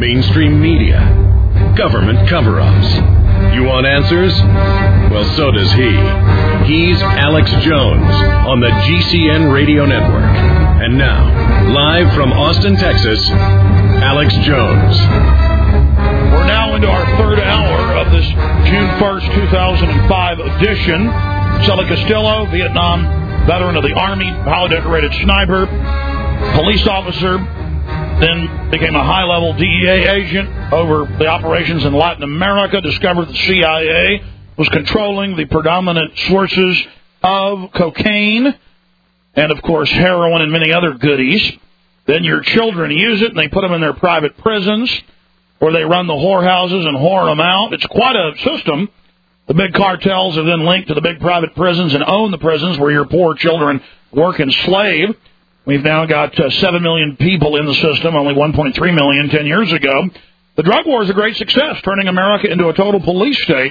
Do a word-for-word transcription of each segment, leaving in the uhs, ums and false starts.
mainstream media, government cover-ups. You want answers? Well, so does he. He's Alex Jones on the G C N Radio Network. And now, live from Austin, Texas, Alex Jones. We're now into our third hour of this June first, two thousand five edition. Sully Castillo, Vietnam veteran of the Army, highly decorated sniper, police officer, then became a high-level D E A agent over the operations in Latin America, discovered the C I A was controlling the predominant sources of cocaine and, of course, heroin and many other goodies. Then your children use it, and they put them in their private prisons, where they run the whorehouses and whore them out. It's quite a system. The big cartels are then linked to the big private prisons and own the prisons where your poor children work and slave. We've now got uh, seven million people in the system, only one point three million ten years ago. The drug war is a great success, turning America into a total police state.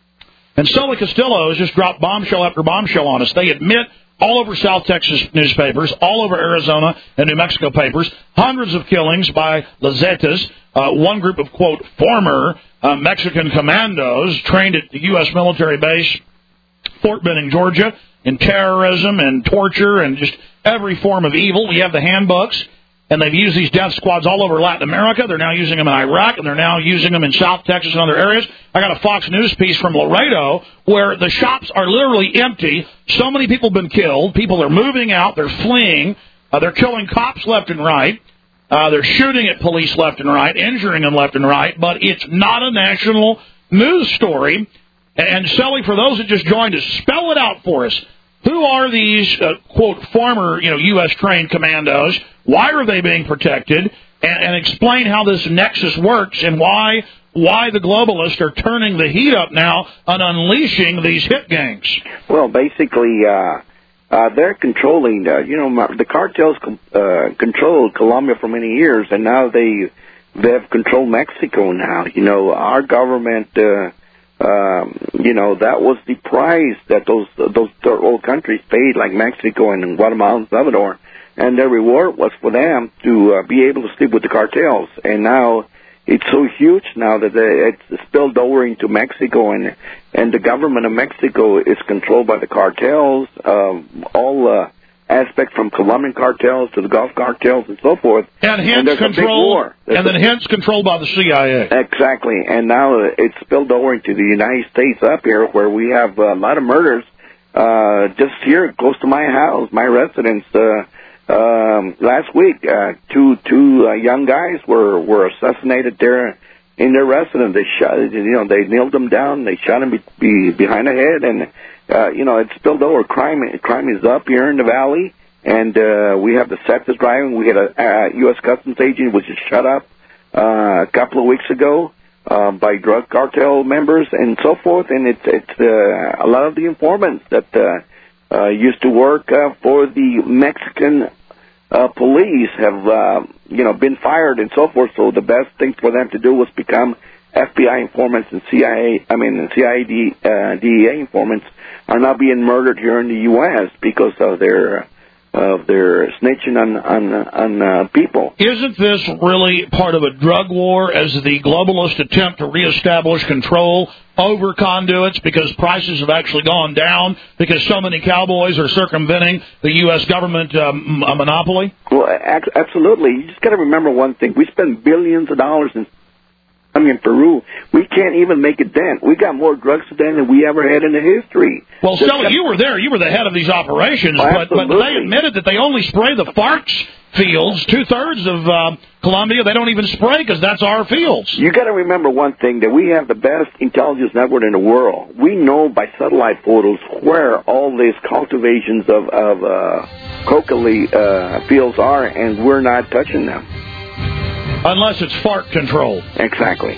And Sully Castillo has just dropped bombshell after bombshell on us. They admit all over South Texas newspapers, all over Arizona and New Mexico papers, hundreds of killings by Los Zetas, uh, one group of, quote, former uh, Mexican commandos trained at the U S military base, Fort Benning, Georgia, in terrorism and torture and just every form of evil. We have the handbooks, and they've used these death squads all over Latin America. They're now using them in Iraq, and they're now using them in South Texas and other areas. I got a Fox News piece from Laredo where the shops are literally empty. So many people have been killed. People are moving out. They're fleeing. Uh, they're killing cops left and right. Uh, they're shooting at police left and right, injuring them left and right. But it's not a national news story. And, Sully, for those that just joined us, spell it out for us. Who are these, uh, quote, former, you know, U S-trained commandos? Why are they being protected? And, and explain how this nexus works and why why the globalists are turning the heat up now on unleashing these hit gangs. Well, basically, uh, uh, they're controlling, uh, you know, the cartels uh, controlled Colombia for many years, and now they they have controlled Mexico now. You know, our government... Uh, Um, you know, that was the price that those those third world countries paid, like Mexico and Guatemala and Salvador, and their reward was for them to uh, be able to sleep with the cartels. And now it's so huge now that they, it's spilled over into Mexico, and and the government of Mexico is controlled by the cartels, um, all uh, aspects from Colombian cartels to the Gulf cartels and so forth. And hence and controlled, and then hence controlled by the C I A. Exactly. And now it's spilled over into the United States up here, where we have a lot of murders. Uh, just here, close to my house, my residence, uh, um, last week, uh, two, two uh, young guys were, were assassinated there in their residence. They shot, you know, they nailed them down, they shot them be, be behind the head, and Uh, you know, it's spilled over. Crime, crime is up here in the valley, and uh, we have the Cephas driving. We had a, a U S Customs agent which was shut up uh, a couple of weeks ago uh, by drug cartel members and so forth. And it's it's uh, a lot of the informants that uh, uh, used to work uh, for the Mexican uh, police have uh, you know been fired and so forth. So the best thing for them to do was become F B I informants and C I A. I mean, C I A D, uh, D E A informants are now being murdered here in the U S because of their of their snitching on on, on uh, people. Isn't this really part of a drug war as the globalists attempt to reestablish control over conduits because prices have actually gone down because so many cowboys are circumventing the U S government um, monopoly? Well, absolutely. You just got to remember one thing. We spend billions of dollars in I mean, Peru, we can't even make a dent. We got more drugs today than we ever had in the history. Well, Sully, you were there. You were the head of these operations, oh, but, but they admitted that they only spray the FARC's fields. Two-thirds of uh, Colombia, they don't even spray because that's our fields. You got to remember one thing, that we have the best intelligence network in the world. We know by satellite photos where all these cultivations of, of uh, coca uh, fields are, and we're not touching them. Unless it's FARC controlled. Exactly.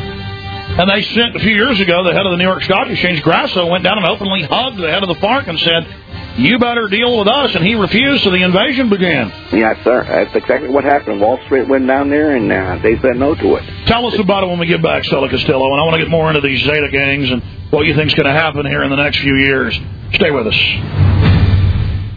And they sent, a few years ago, the head of the New York Stock Exchange, Grasso, went down and openly hugged the head of the FARC and said, you better deal with us, and he refused, so the invasion began. Yes, sir. That's exactly what happened. Wall Street went down there, and uh, they said no to it. Tell us about it when we get back, Sully Castillo, and I want to get more into these Zeta gangs and what you think's going to happen here in the next few years. Stay with us.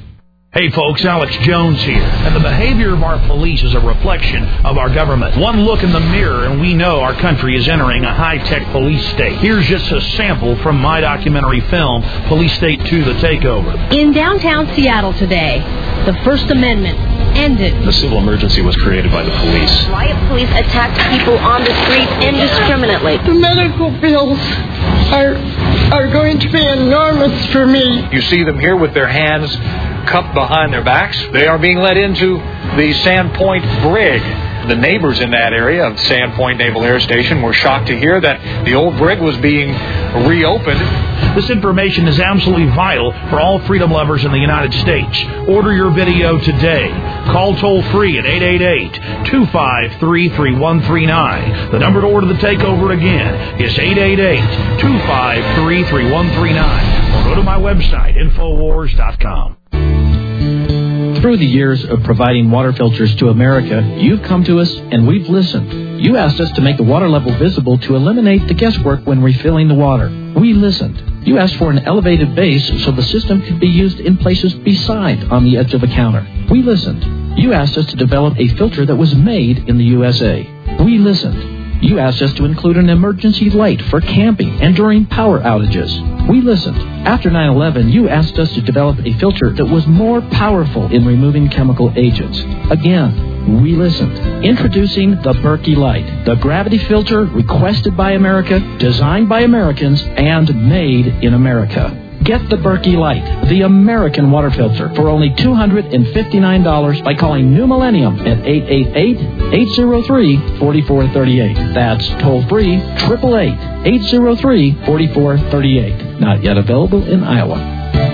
Hey folks, Alex Jones here, and the behavior of our police is a reflection of our government. One look in the mirror and we know our country is entering a high-tech police state. Here's just a sample from my documentary film, Police State two, The Takeover. In downtown Seattle today, the First Amendment ended. The civil emergency was created by the police. Riot police attacked people on the streets indiscriminately. The medical bills are, are going to be enormous for me. You see them here with their hands cupped behind their backs. They are being led into the Sandpoint Brig. The neighbors in that area of Sandpoint Naval Air Station were shocked to hear that the old brig was being reopened. This information is absolutely vital for all freedom lovers in the United States. Order your video today. Call toll-free at eight eight eight, two five three, three one three nine. The number to order The Takeover again is eight eight eight, two five three, three one three nine. Or go to my website, infowars dot com. Through the years of providing water filters to America, you've come to us and we've listened. You asked us to make the water level visible to eliminate the guesswork when refilling the water. We listened. You asked for an elevated base so the system could be used in places beside on the edge of the counter. We listened. You asked us to develop a filter that was made in the U S A. We listened. You asked us to include an emergency light for camping and during power outages. We listened. After nine eleven, you asked us to develop a filter that was more powerful in removing chemical agents. Again, we listened. Introducing the Berkey Light, the gravity filter requested by America, designed by Americans, and made in America. Get the Berkey Light, the American water filter, for only two hundred fifty-nine dollars by calling New Millennium at eight eight eight, eight zero three, four four three eight. That's toll-free, eight eight eight, eight zero three, four four three eight. Not yet available in Iowa.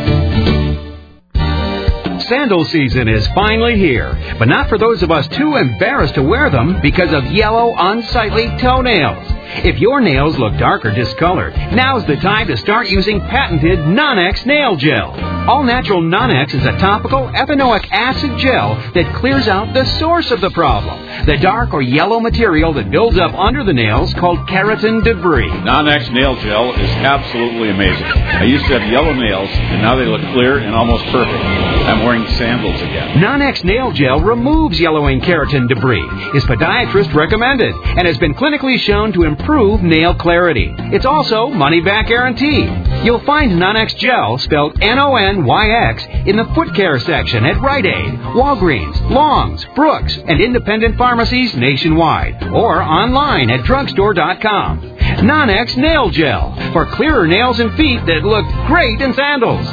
Sandal season is finally here, but not for those of us too embarrassed to wear them because of yellow, unsightly toenails. If your nails look dark or discolored, now's the time to start using patented Non-X Nail Gel. All-Natural Non-X is a topical ethanoic acid gel that clears out the source of the problem, the dark or yellow material that builds up under the nails called keratin debris. Non-X Nail Gel is absolutely amazing. I used to have yellow nails, and now they look clear and almost perfect. I'm wearing sandals again. Non-X Nail Gel removes yellowing keratin debris, is podiatrist recommended, and has been clinically shown to improve nail clarity. It's also money-back guarantee. You'll find Non-X Gel, spelled N O N Y X, in the foot care section at Rite Aid, Walgreens, Long's, Brooks, and independent pharmacies nationwide, or online at drugstore dot com. Non-X Nail Gel, for clearer nails and feet that look great in sandals.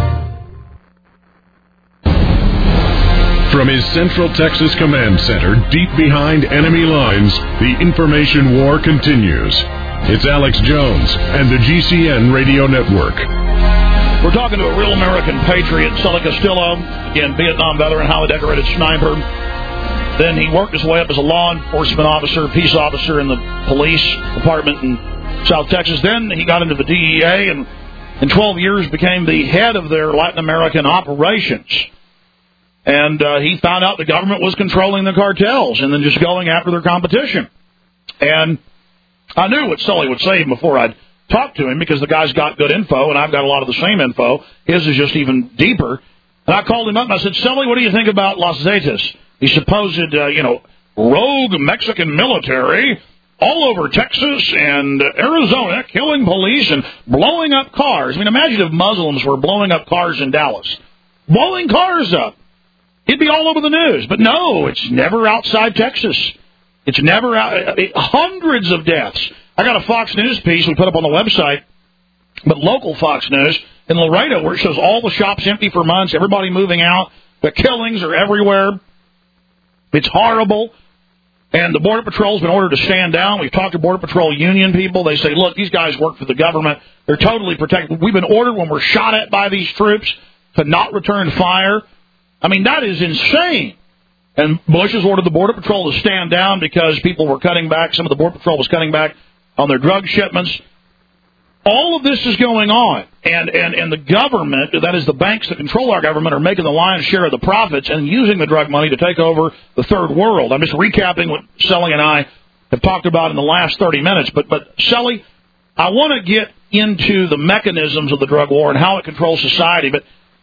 From his Central Texas Command Center, deep behind enemy lines, the information war continues. It's Alex Jones and the G C N Radio Network. We're talking to a real American patriot, Sully Castillo, again, Vietnam veteran, highly decorated sniper. Then he worked his way up as a law enforcement officer, peace officer in the police department in South Texas. Then he got into the D E A and in twelve years became the head of their Latin American operations. And uh, he found out the government was controlling the cartels and then just going after their competition. And I knew what Sully would say before I'd talk to him because the guy's got good info, and I've got a lot of the same info. His is just even deeper. And I called him up, and I said, Sully, what do you think about Los Zetas? The supposed, uh, you know, rogue Mexican military all over Texas and Arizona killing police and blowing up cars. I mean, imagine if Muslims were blowing up cars in Dallas. Blowing cars up. It'd be all over the news. But no, it's never outside Texas. It's never out. It, hundreds of deaths. I got a Fox News piece we put up on the website, but local Fox News in Laredo, where it shows all the shops empty for months, everybody moving out. The killings are everywhere. It's horrible. And the Border Patrol's been ordered to stand down. We've talked to Border Patrol union people. They say, look, these guys work for the government. They're totally protected. We've been ordered when we're shot at by these troops to not return fire. I mean, that is insane. And Bush has ordered the Border Patrol to stand down because people were cutting back. Some of the Border Patrol was cutting back on their drug shipments. All of this is going on. And, and, and the government, that is the banks that control our government, are making the lion's share of the profits and using the drug money to take over the third world. I'm just recapping what Sully and I have talked about in the last thirty minutes. But, but Sully, I want to get into the mechanisms of the drug war and how it controls society. But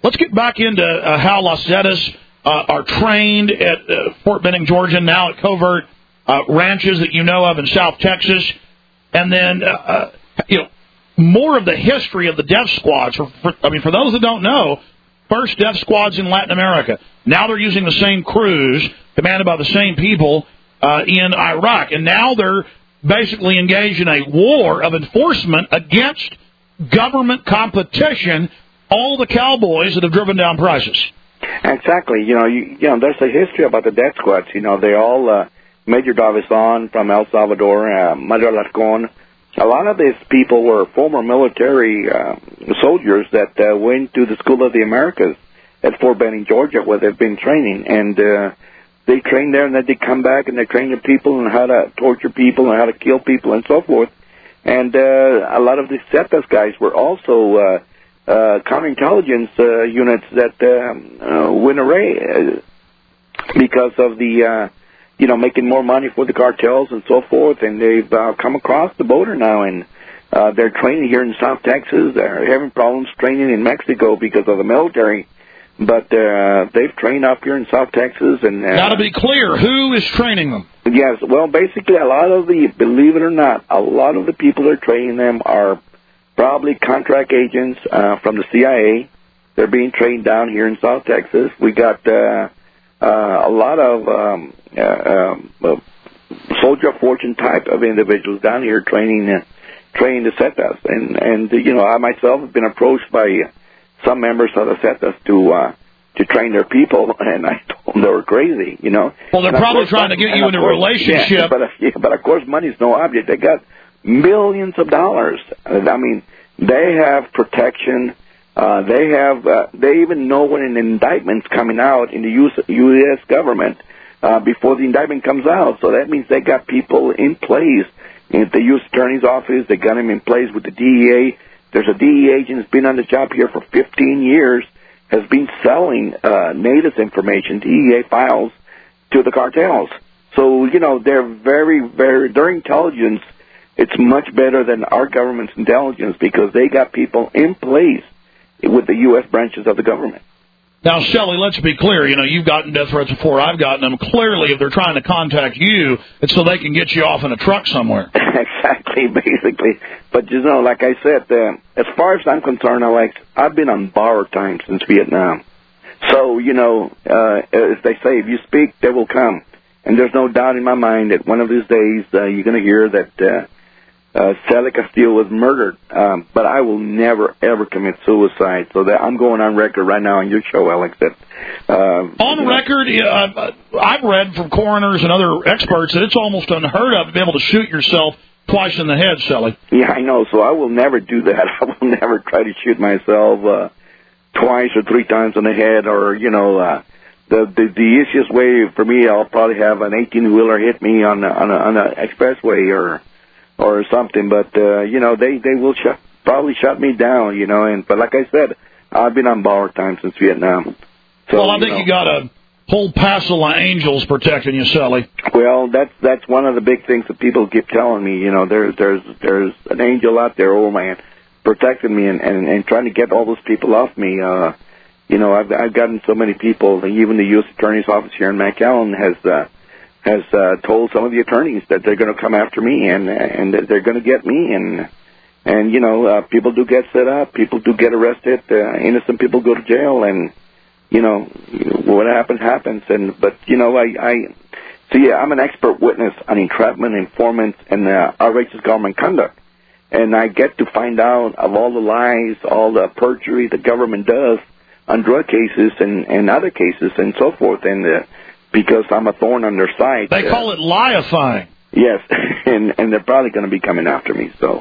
let's get back into uh, how Los Zetas uh, are trained at uh, Fort Benning, Georgia, now at covert uh, ranches that you know of in South Texas. And then, uh, uh, you know, more of the history of the death squads. For, for, I mean, for those that don't know, first death squads in Latin America. Now they're using the same crews, commanded by the same people, uh, in Iraq. And now they're basically engaged in a war of enforcement against government competition, all the cowboys that have driven down prices. Exactly. You know, you, you know, there's a history about the death squads. You know, they all, uh, Major Davison from El Salvador, uh, Mario Alarcón. A lot of these people were former military uh, soldiers that uh, went to the School of the Americas at Fort Benning, Georgia, where they've been training. And uh, they train there, and then they come back and they train the people on how to torture people and how to kill people and so forth. And uh, a lot of the Zetas guys were also uh, uh, counterintelligence uh, units that um, uh, went array uh, because of the, uh, you know, making more money for the cartels and so forth. And they've uh, come across the border now, and uh, they're training here in South Texas. They're having problems training in Mexico because of the military. But uh, they've trained up here in South Texas. And uh, now, to be clear, who is training them? Yes, well, basically, a lot of the, believe it or not, a lot of the people that are training them are probably contract agents uh, from the C I A. They're being trained down here in South Texas. We got uh, uh, a lot of um, uh, um, uh, soldier of fortune type of individuals down here training uh, training the Zetas. And, and, you know, I myself have been approached by some members of the Zetas to uh, to train their people, and I told them they were crazy, you know. Well, they're and probably course, trying to get you in a course, relationship. Yeah, but, uh, yeah, but, of course, money's no object. They got millions of dollars. I mean, they have protection. Uh, they have. Uh, they even know when an indictment's coming out in the U S government uh, before the indictment comes out. So that means they got people in place in the U S Attorney's office. They got them in place with the D E A. There's a D E A agent that's been on the job here for fifteen years, has been selling uh, NATIS information, D E A files, to the cartels. So, you know, they're very, very, their intelligence, it's much better than our government's intelligence because they got people in place with the U S branches of the government. Now, Shelley, let's be clear. You know, you've gotten death threats before I've gotten them. Clearly, if they're trying to contact you, it's so they can get you off in a truck somewhere. Exactly, basically. But, you know, like I said, uh, as far as I'm concerned, Alex, I've been on borrowed time since Vietnam. So, you know, uh, as they say, if you speak, they will come. And there's no doubt in my mind that one of these days uh, you're going to hear that uh, uh, Celia Castillo was murdered. Um, but I will never, ever commit suicide. So that I'm going on record right now on your show, Alex, that... Uh, on you know, record, uh, I've read from coroners and other experts that it's almost unheard of to be able to shoot yourself twice in the head, Shelley. Yeah, I know. So I will never do that. I will never try to shoot myself uh, twice or three times in the head, or, you know... Uh, The, the the easiest way for me, I'll probably have an eighteen-wheeler hit me on a, on a, on a expressway or or something. But uh, you know, they they will shut, probably shut me down. You know, and but like I said, I've been on borrowed time since Vietnam. So, well, I think you, know, you got a whole passel of angels protecting you, Sally. Well, that's that's one of the big things that people keep telling me. You know, there's there's there's an angel out there, oh man, protecting me and, and, and trying to get all those people off me. Uh, You know, I've I've gotten so many people. Even the U S Attorney's office here in McAllen has uh, has uh, told some of the attorneys that they're going to come after me and and that they're going to get me. And and you know, uh, people do get set up. People do get arrested. Uh, innocent people go to jail. And you know, what happens happens. And but you know, I I so yeah, I'm an expert witness on entrapment, informants, and uh, outrageous government conduct. And I get to find out of all the lies, all the perjury the government does on drug cases and, and other cases and so forth, and uh, because I'm a thorn on their side. They call uh, it liifying. Yes, and and they're probably going to be coming after me, so,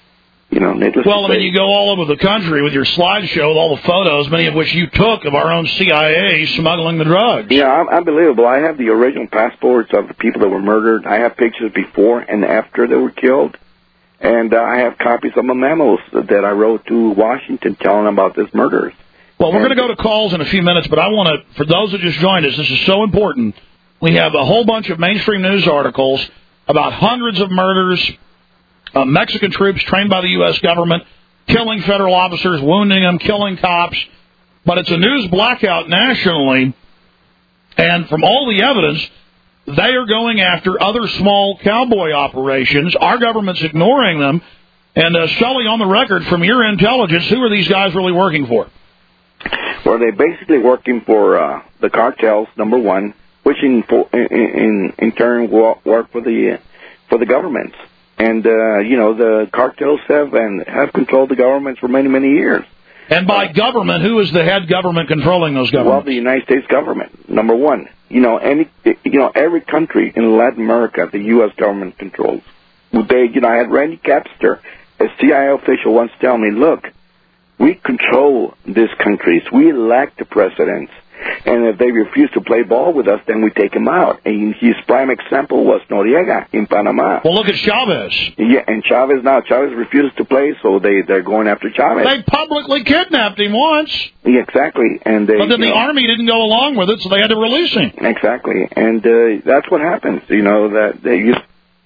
you know, needless Well, to I mean, say. you go all over the country with your slideshow with all the photos, many of which you took of our own C I A smuggling the drugs. Yeah, I'm, unbelievable. I have the original passports of the people that were murdered. I have pictures before and after they were killed. And uh, I have copies of my memos that I wrote to Washington telling them about these murders. Well, we're going to go to calls in a few minutes, but I want to, for those that just joined us, this is so important. We have a whole bunch of mainstream news articles about hundreds of murders, uh, Mexican troops trained by the U S government, killing federal officers, wounding them, killing cops. but it's a news blackout nationally, and from all the evidence, they are going after other small cowboy operations. Our government's ignoring them. And, uh, Sully, on the record, from your intelligence, who are these guys really working for? Well, they're basically working for uh, the cartels, number one, which in for, in, in in turn work for the for the governments. And uh, you know, the cartels have and have controlled the governments for many many years. And by uh, government, who is the head government controlling those governments? Well, the United States government, number one. You know, any you know every country in Latin America, the U S government controls. They, you know, I had Randy Capster, a C I A official, once tell me, look, we control these countries. We elect the presidents. And if they refuse to play ball with us, then we take them out. And his prime example was Noriega in Panama. Well, look at Chavez. Yeah, and Chavez now. Chavez refuses to play, so they, they're going after Chavez. They publicly kidnapped him once. Yeah, exactly. And they, But then the know, Army didn't go along with it, so they had to release him. Exactly. And uh, that's what happens, you know, that they used...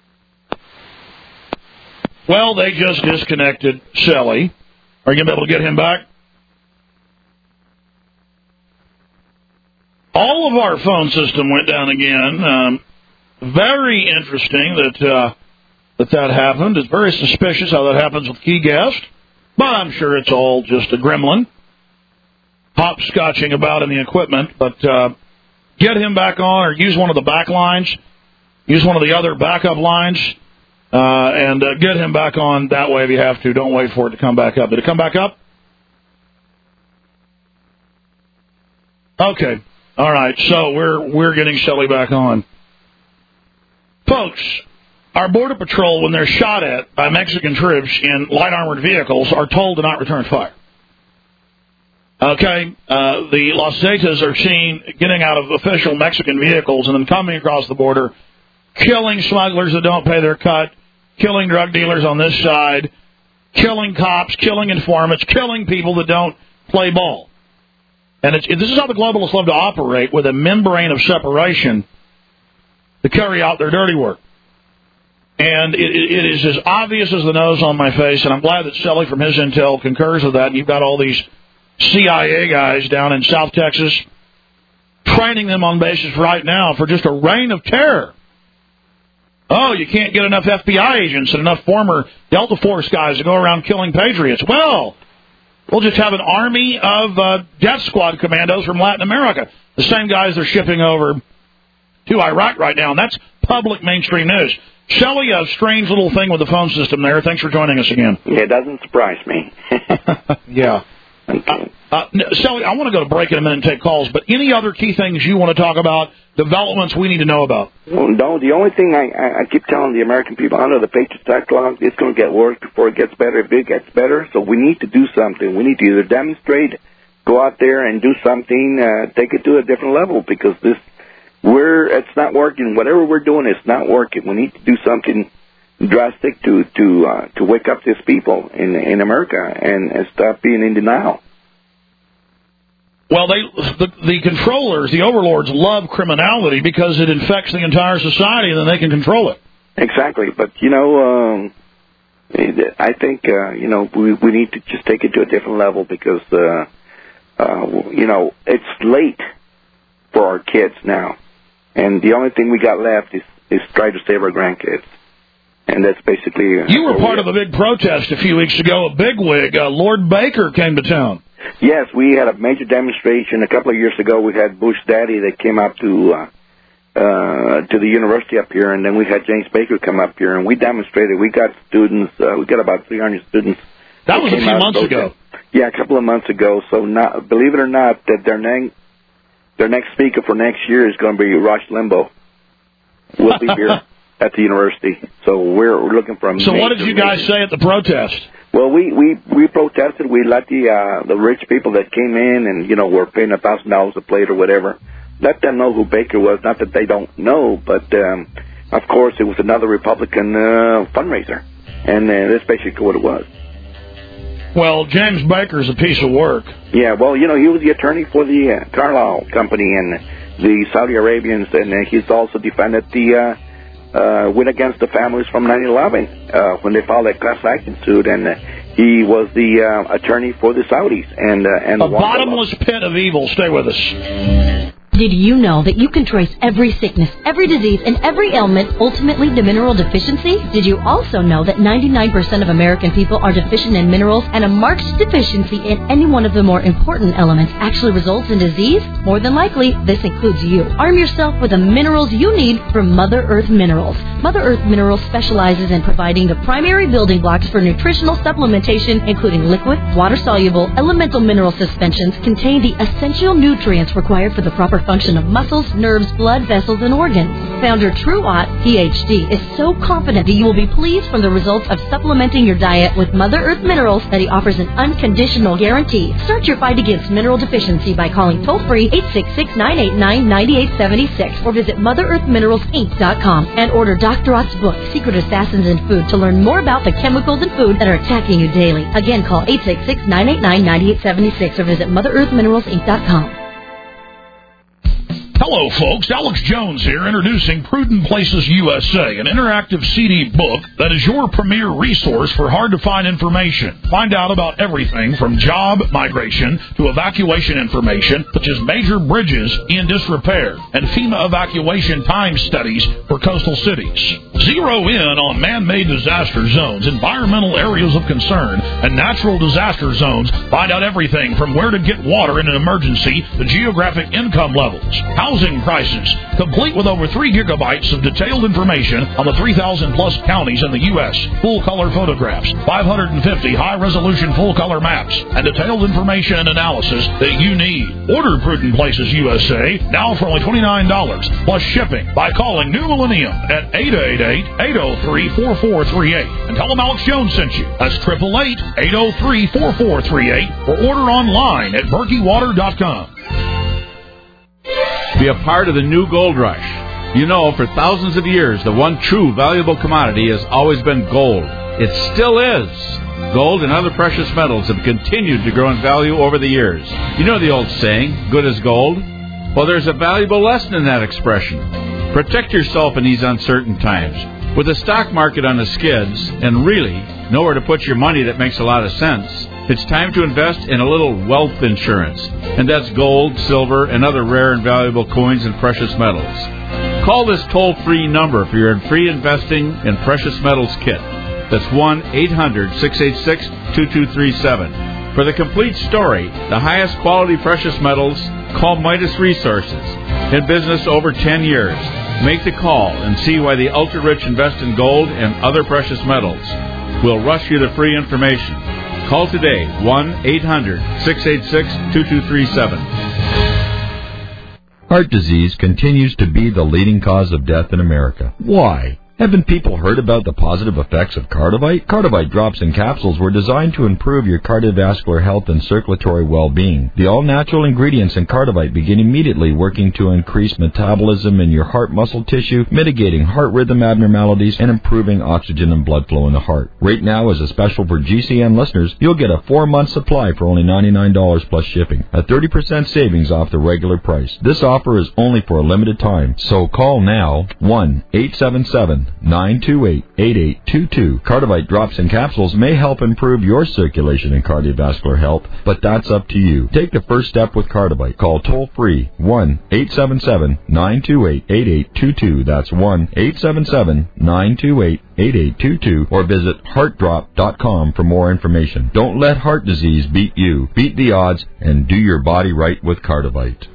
Well, they just disconnected Selly. Are you going to be able to get him back? All of our phone system went down again. Um, very interesting that, uh, that that happened. It's very suspicious how that happens with key guests, but I'm sure it's all just a gremlin hopscotching about in the equipment. But uh, get him back on, or use one of the back lines, use one of the other backup lines, uh, and uh, get him back on that way if you have to. Don't wait for it to come back up. Did it come back up? Okay. All right, so we're we're getting Shelley back on. Folks, our Border Patrol, when they're shot at by Mexican troops in light armored vehicles, are told to not return fire. Okay, uh, the Los Zetas are seen getting out of official Mexican vehicles and then coming across the border, killing smugglers that don't pay their cut, killing drug dealers on this side, killing cops, killing informants, killing people that don't play ball. And it's, this is how the globalists love to operate, with a membrane of separation to carry out their dirty work. And it, it is as obvious as the nose on my face, and I'm glad that Selly from his intel concurs with that. And you've got all these C I A guys down in South Texas training them on bases right now for just a reign of terror. Oh, you can't get enough F B I agents and enough former Delta Force guys to go around killing patriots. Well, we'll just have an army of uh, death squad commandos from Latin America, the same guys they're shipping over to Iraq right now, and that's public mainstream news. Shelley, a strange little thing with the phone system there. Thanks for joining us again. Yeah, it doesn't surprise me. Yeah. Okay. Uh, uh, Shelley, I want to go to break in a minute and take calls, but any other key things you want to talk about, developments we need to know about? Well, no, the only thing I, I, I keep telling the American people, under the Patriots Act law, it's going to get worse before it gets better. If it gets better, so we need to do something. We need to either demonstrate, go out there and do something, uh, take it to a different level, because this, we're, it's not working. Whatever we're doing, it's not working. We need to do something drastic to to uh, to wake up these people in in America and, and stop being in denial. Well, they the, the controllers, the overlords, love criminality because it infects the entire society, and then they can control it. Exactly, but you know, um, I think uh, you know we we need to just take it to a different level, because uh, uh, you know it's late for our kids now, and the only thing we got left is is try to save our grandkids. And that's basically... Uh, you were part of a big protest a few weeks ago. A bigwig, uh, Lord Baker, came to town. Yes, we had a major demonstration. A couple of years ago, we had Bush Daddy that came up to uh, uh, to the university up here, and then we had James Baker come up here, and we demonstrated. We got students. Uh, we got about three hundred students. That was a few months ago. Yeah, a couple of months ago. So, not, believe it or not, that their, ne- their next speaker for next year is going to be Rush Limbaugh. We'll be here at the university, so we're, we're looking for a So what did you guys major. say at the protest? Well, we, we, we protested. We let the uh, the rich people that came in and, you know, were paying a thousand dollars a plate or whatever, let them know who Baker was. Not that they don't know, but, um, of course, it was another Republican uh, fundraiser, and uh, that's basically what it was. Well, James Baker's a piece of work. Yeah, well, you know, he was the attorney for the uh, Carlyle Company and the Saudi Arabians, and uh, he's also defended the... Uh, Uh, went against the families from nine eleven uh, when they filed that class action suit, and uh, he was the uh, attorney for the Saudis. And, uh, and a bottomless pit of evil. Stay with us. Did you know that you can trace every sickness, every disease, and every ailment ultimately to mineral deficiency? Did you also know that ninety-nine percent of American people are deficient in minerals, and a marked deficiency in any one of the more important elements actually results in disease? More than likely, this includes you. Arm yourself with the minerals you need from Mother Earth Minerals. Mother Earth Minerals specializes in providing the primary building blocks for nutritional supplementation, including liquid, water-soluble, elemental mineral suspensions, contain the essential nutrients required for the proper function of muscles, nerves, blood vessels, and organs. Founder True Ott, P H D, is so confident that you will be pleased from the results of supplementing your diet with Mother Earth Minerals that he offers an unconditional guarantee. Start your fight against mineral deficiency by calling toll-free eight six six, nine eight nine, nine eight seven six or visit Mother Earth Minerals Inc dot com and order Doctor Ott's book, Secret Assassins in Food, to learn more about the chemicals in food that are attacking you daily. Again, call eight six six, nine eight nine, nine eight seven six or visit Mother Earth Minerals Inc dot com. Hello, folks. Alex Jones here, introducing Prudent Places U S A, an interactive C D book that is your premier resource for hard-to-find information. Find out about everything from job migration to evacuation information, such as major bridges in disrepair and FEMA evacuation time studies for coastal cities. Zero in on man-made disaster zones, environmental areas of concern, and natural disaster zones. Find out everything from where to get water in an emergency to geographic income levels, housing prices, complete with over three gigabytes of detailed information on the three thousand plus counties in the U S, full-color photographs, five hundred fifty high-resolution full-color maps, and detailed information and analysis that you need. Order Prudent Places U S A now for only twenty-nine dollars plus shipping by calling New Millennium at eight eight eight, eight oh three, four four three eight and tell them Alex Jones sent you. That's eight eight eight, eight oh three, four four three eight or order online at berkey water dot com. Be a part of the new gold rush. You know, for thousands of years, the one true valuable commodity has always been gold. It still is. Gold and other precious metals have continued to grow in value over the years. You know the old saying, good as gold? Well, there's a valuable lesson in that expression. Protect yourself in these uncertain times. With the stock market on the skids, and really nowhere to put your money that makes a lot of sense, it's time to invest in a little wealth insurance, and that's gold, silver, and other rare and valuable coins and precious metals. Call this toll-free number for your free investing in precious metals kit. That's one eight hundred, six eight six, two two three seven. For the complete story, the highest quality precious metals, call Midas Resources. In business over ten years. Make the call and see why the ultra-rich invest in gold and other precious metals. We'll rush you the free information. Call today, one eight hundred, six eight six, two two three seven. Heart disease continues to be the leading cause of death in America. Why? Haven't people heard about the positive effects of Cardivite? Cardivite drops and capsules were designed to improve your cardiovascular health and circulatory well-being. The all-natural ingredients in Cardivite begin immediately working to increase metabolism in your heart muscle tissue, mitigating heart rhythm abnormalities, and improving oxygen and blood flow in the heart. Right now, as a special for G C N listeners, you'll get a four-month supply for only ninety-nine dollars plus shipping, a thirty percent savings off the regular price. This offer is only for a limited time, so call now, one eight seven seven, nine two eight, eight eight two two. Cardivite drops and capsules may help improve your circulation and cardiovascular health, but that's up to you. Take the first step with Cardivite. Call toll-free one eight seven seven, nine two eight, eight eight two two. That's one eight seven seven, nine two eight, eight eight two two or visit heart drop dot com for more information. Don't let heart disease beat you. Beat the odds and do your body right with Cardivite.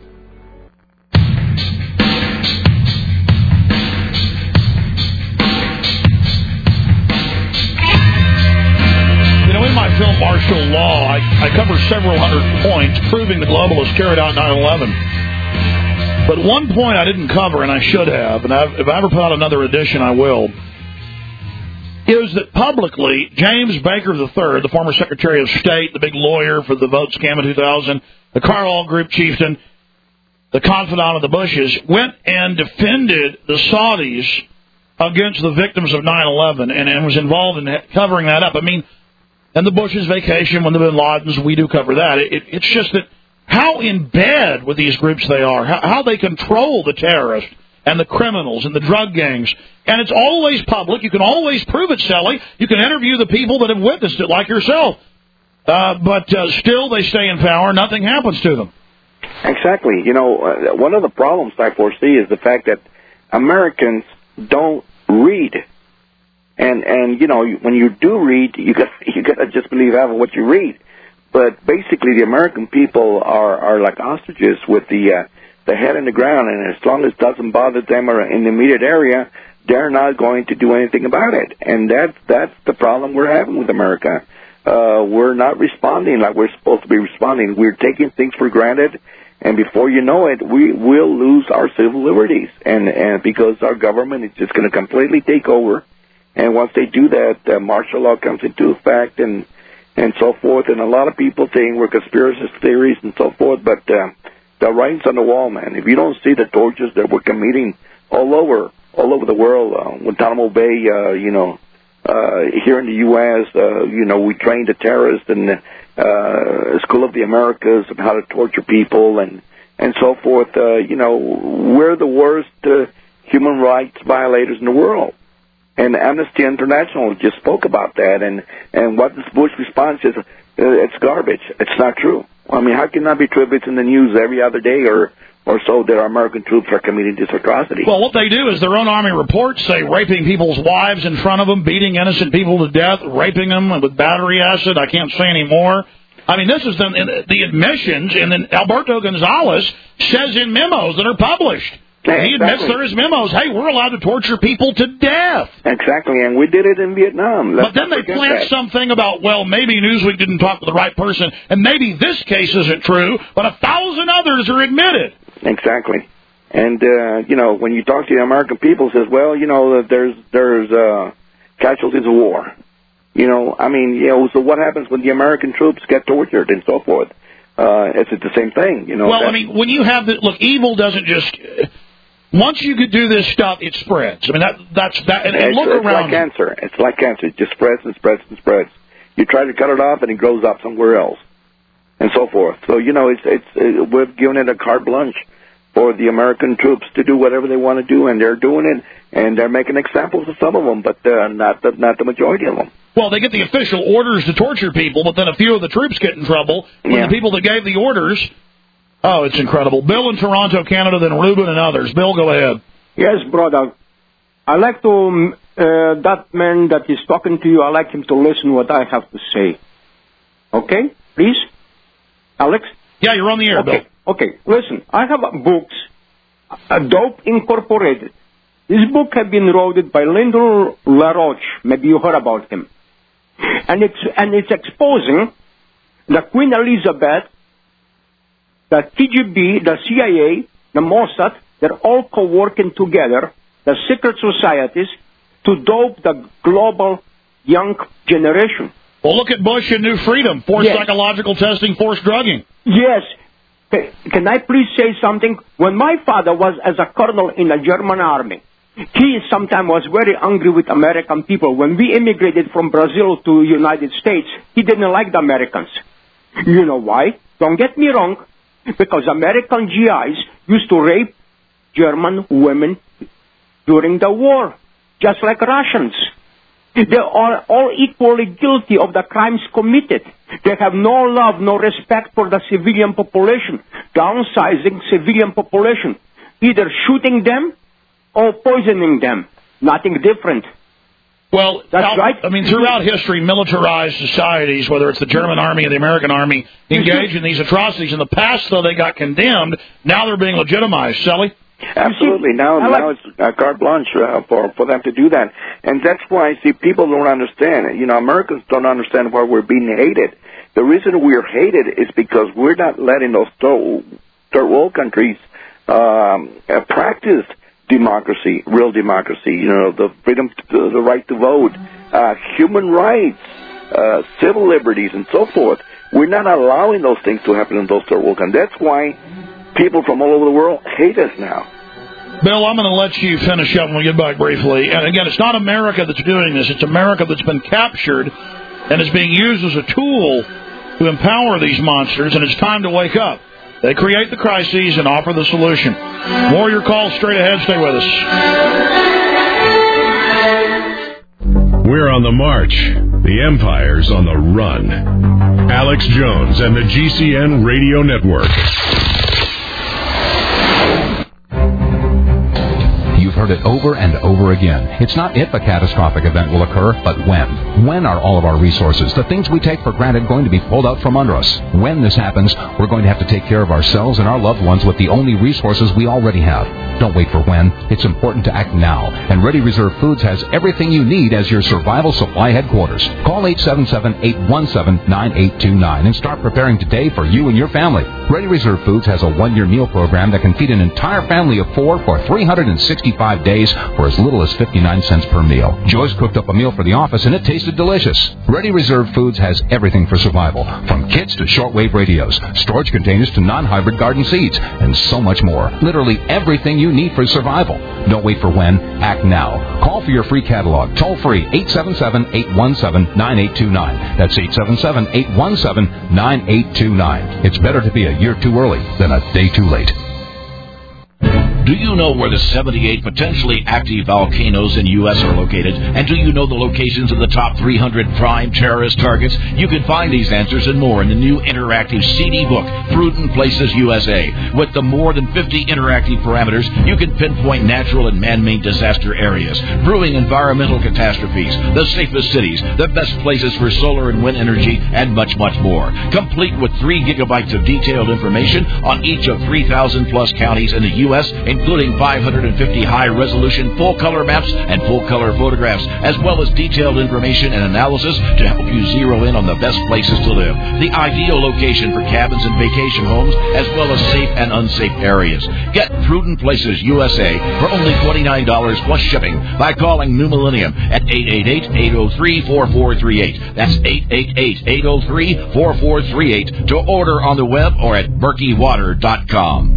In my film Martial Law, I, I cover several hundred points proving the globalists carried out nine eleven. But one point I didn't cover, and I should have, and I've, if I ever put out another edition, I will, is that publicly, James Baker the third, the former Secretary of State, the big lawyer for the vote scam in two thousand, the Carlyle Group chieftain, the confidant of the Bushes, went and defended the Saudis against the victims of nine eleven and, and was involved in covering that up. I mean, and the Bush's vacation when the Bin Ladens, we do cover that. It, it, it's just that how in bed with these groups they are, how, how they control the terrorists, and the criminals and the drug gangs. And it's always public. You can always prove it, Sally. You can interview the people that have witnessed it, like yourself. Uh, but uh, still, they stay in power. Nothing happens to them. Exactly. You know, uh, one of the problems I foresee is the fact that Americans don't read. And, and you know, when you do read, you got you got to just believe half of what you read. But basically, the American people are, are like ostriches with the uh, the head in the ground, and as long as it doesn't bother them or in the immediate area, they're not going to do anything about it. And that's that's the problem we're having with America. Uh, we're not responding like we're supposed to be responding. We're taking things for granted, and before you know it, we will lose our civil liberties, and and because our government is just going to completely take over. And once they do that, uh, martial law comes into effect, and and so forth. And a lot of people saying we're conspiracy theories and so forth, but uh, the writing's on the wall, man. If you don't see the tortures that we're committing all over, all over the world, uh, Guantanamo Bay, uh, you know, uh, here in the U S, uh, you know, we trained the terrorists in the uh, School of the Americas on how to torture people and and so forth. Uh, you know, we're the worst uh, human rights violators in the world. And Amnesty International just spoke about that, and, and what this Bush response is, uh, it's garbage. It's not true. I mean, how can that be true if it's in the news every other day or, or so that our American troops are committing this atrocity? Well, what they do is their own Army reports say raping people's wives in front of them, beating innocent people to death, raping them with battery acid. I can't say any more. I mean, this is the, the admissions, and then Alberto Gonzales says in memos that are published. Yeah, he admits exactly. there is memos. Hey, we're allowed to torture people to death. Exactly, and we did it in Vietnam. Let's but then they plant that. something about, well, maybe Newsweek didn't talk to the right person, and maybe this case isn't true, but a thousand others are admitted. Exactly. And, uh, you know, when you talk to the American people, it says, well, you know, there's there's uh, casualties of war. You know, I mean, you know, so what happens when the American troops get tortured and so forth? Uh, it's the same thing, you know. Well, I mean, when you have the, look, evil doesn't just... Once you could do this stuff, it spreads. I mean, that that's that. And, and it's, look it's around. It's like cancer. It's like cancer. It just spreads and spreads and spreads. You try to cut it off, and it grows up somewhere else, and so forth. So you know, it's it's it, we've given it a carte blanche for the American troops to do whatever they want to do, and they're doing it, and they're making examples of some of them, but uh, not the, not the majority of them. Well, they get the official orders to torture people, but then a few of the troops get in trouble when yeah. the people that gave the orders. Oh, it's incredible. Bill in Toronto, Canada, then Ruben and others. Bill, go ahead. Yes, brother. I like to, um, uh, that man that is talking to you, I like him to listen what I have to say. Okay? Please? Alex? Yeah, you're on the air, okay. Bill. Okay, listen. I have uh, books, uh, Dope Incorporated. This book has been written by Lyndon LaRoche. Maybe you heard about him. And it's, and it's exposing the Queen Elizabeth, the K G B, the C I A, the Mossad. They're all co-working together, the secret societies, to dope the global young generation. Well, look at Bush and New Freedom, forced yes. psychological testing, forced drugging. Yes. Can I please say something? When my father was as a colonel in the German army, he sometimes was very angry with American people. When we immigrated from Brazil to the United States, he didn't like the Americans. You know why? Don't get me wrong, because American G Is used to rape German women during the war, just like Russians. They are all equally guilty of the crimes committed. They have no love, no respect for the civilian population, downsizing civilian population, either shooting them or poisoning them. Nothing different. Well, that's out, right. I mean, throughout history, militarized societies, whether it's the German army or the American army, engage in these atrocities. In the past, though, they got condemned. Now they're being legitimized. Shelley? Absolutely. Now, like, now it's uh, carte blanche uh, for for them to do that, and that's why see people don't understand. You know, Americans don't understand why we're being hated. The reason we're hated is because we're not letting those third, third world countries um, uh, practice democracy, real democracy. You know, the freedom, to, the right to vote, uh, human rights, uh, civil liberties, and so forth. We're not allowing those things to happen in those third world countries. That's why people from all over the world hate us now. Bill, I'm going to let you finish up when we get back briefly. And again, it's not America that's doing this. It's America that's been captured and is being used as a tool to empower these monsters, and it's time to wake up. They create the crises and offer the solution. More of your calls straight ahead. Stay with us. We're on the march. The Empire's on the run. Alex Jones and the G C N Radio Network. You've heard it over and over again. It's not if a catastrophic event will occur, but when. When are all of our resources, the things we take for granted, going to be pulled out from under us? When this happens, we're going to have to take care of ourselves and our loved ones with the only resources we already have. Don't wait for when. It's important to act now. And Ready Reserve Foods has everything you need as your survival supply headquarters. Call eight seven seven, eight one seven, nine eight two nine and start preparing today for you and your family. Ready Reserve Foods has a one-year meal program that can feed an entire family of four for three hundred sixty-five days for as little as fifty-nine cents per meal. Joyce cooked up a meal for the office and it tasted delicious. Ready Reserve Foods has everything for survival, from kits to shortwave radios, storage containers to non-hybrid garden seeds, and so much more. Literally everything you need for survival. Don't wait for when. Act now. Call for your free catalog. Toll free eight seven seven, eight one seven, nine eight two nine. That's eight seven seven, eight one seven, nine eight two nine. It's better to be a year too early than a day too late. Do you know where the seventy-eight potentially active volcanoes in U S are located? And do you know the locations of the top three hundred prime terrorist targets? You can find these answers and more in the new interactive C D book, Prudent Places U S A. With the more than fifty interactive parameters, you can pinpoint natural and man-made disaster areas, brewing environmental catastrophes, the safest cities, the best places for solar and wind energy, and much, much more. Complete with three gigabytes of detailed information on each of three thousand plus counties in the U S, including five hundred fifty high-resolution full-color maps and full-color photographs, as well as detailed information and analysis to help you zero in on the best places to live, the ideal location for cabins and vacation homes, as well as safe and unsafe areas. Get Prudent Places U S A for only twenty-nine dollars plus shipping by calling New Millennium at eight eight eight, eight oh three, four four three eight. That's eight eight eight, eight oh three, four four three eight to order on the web or at berkey water dot com.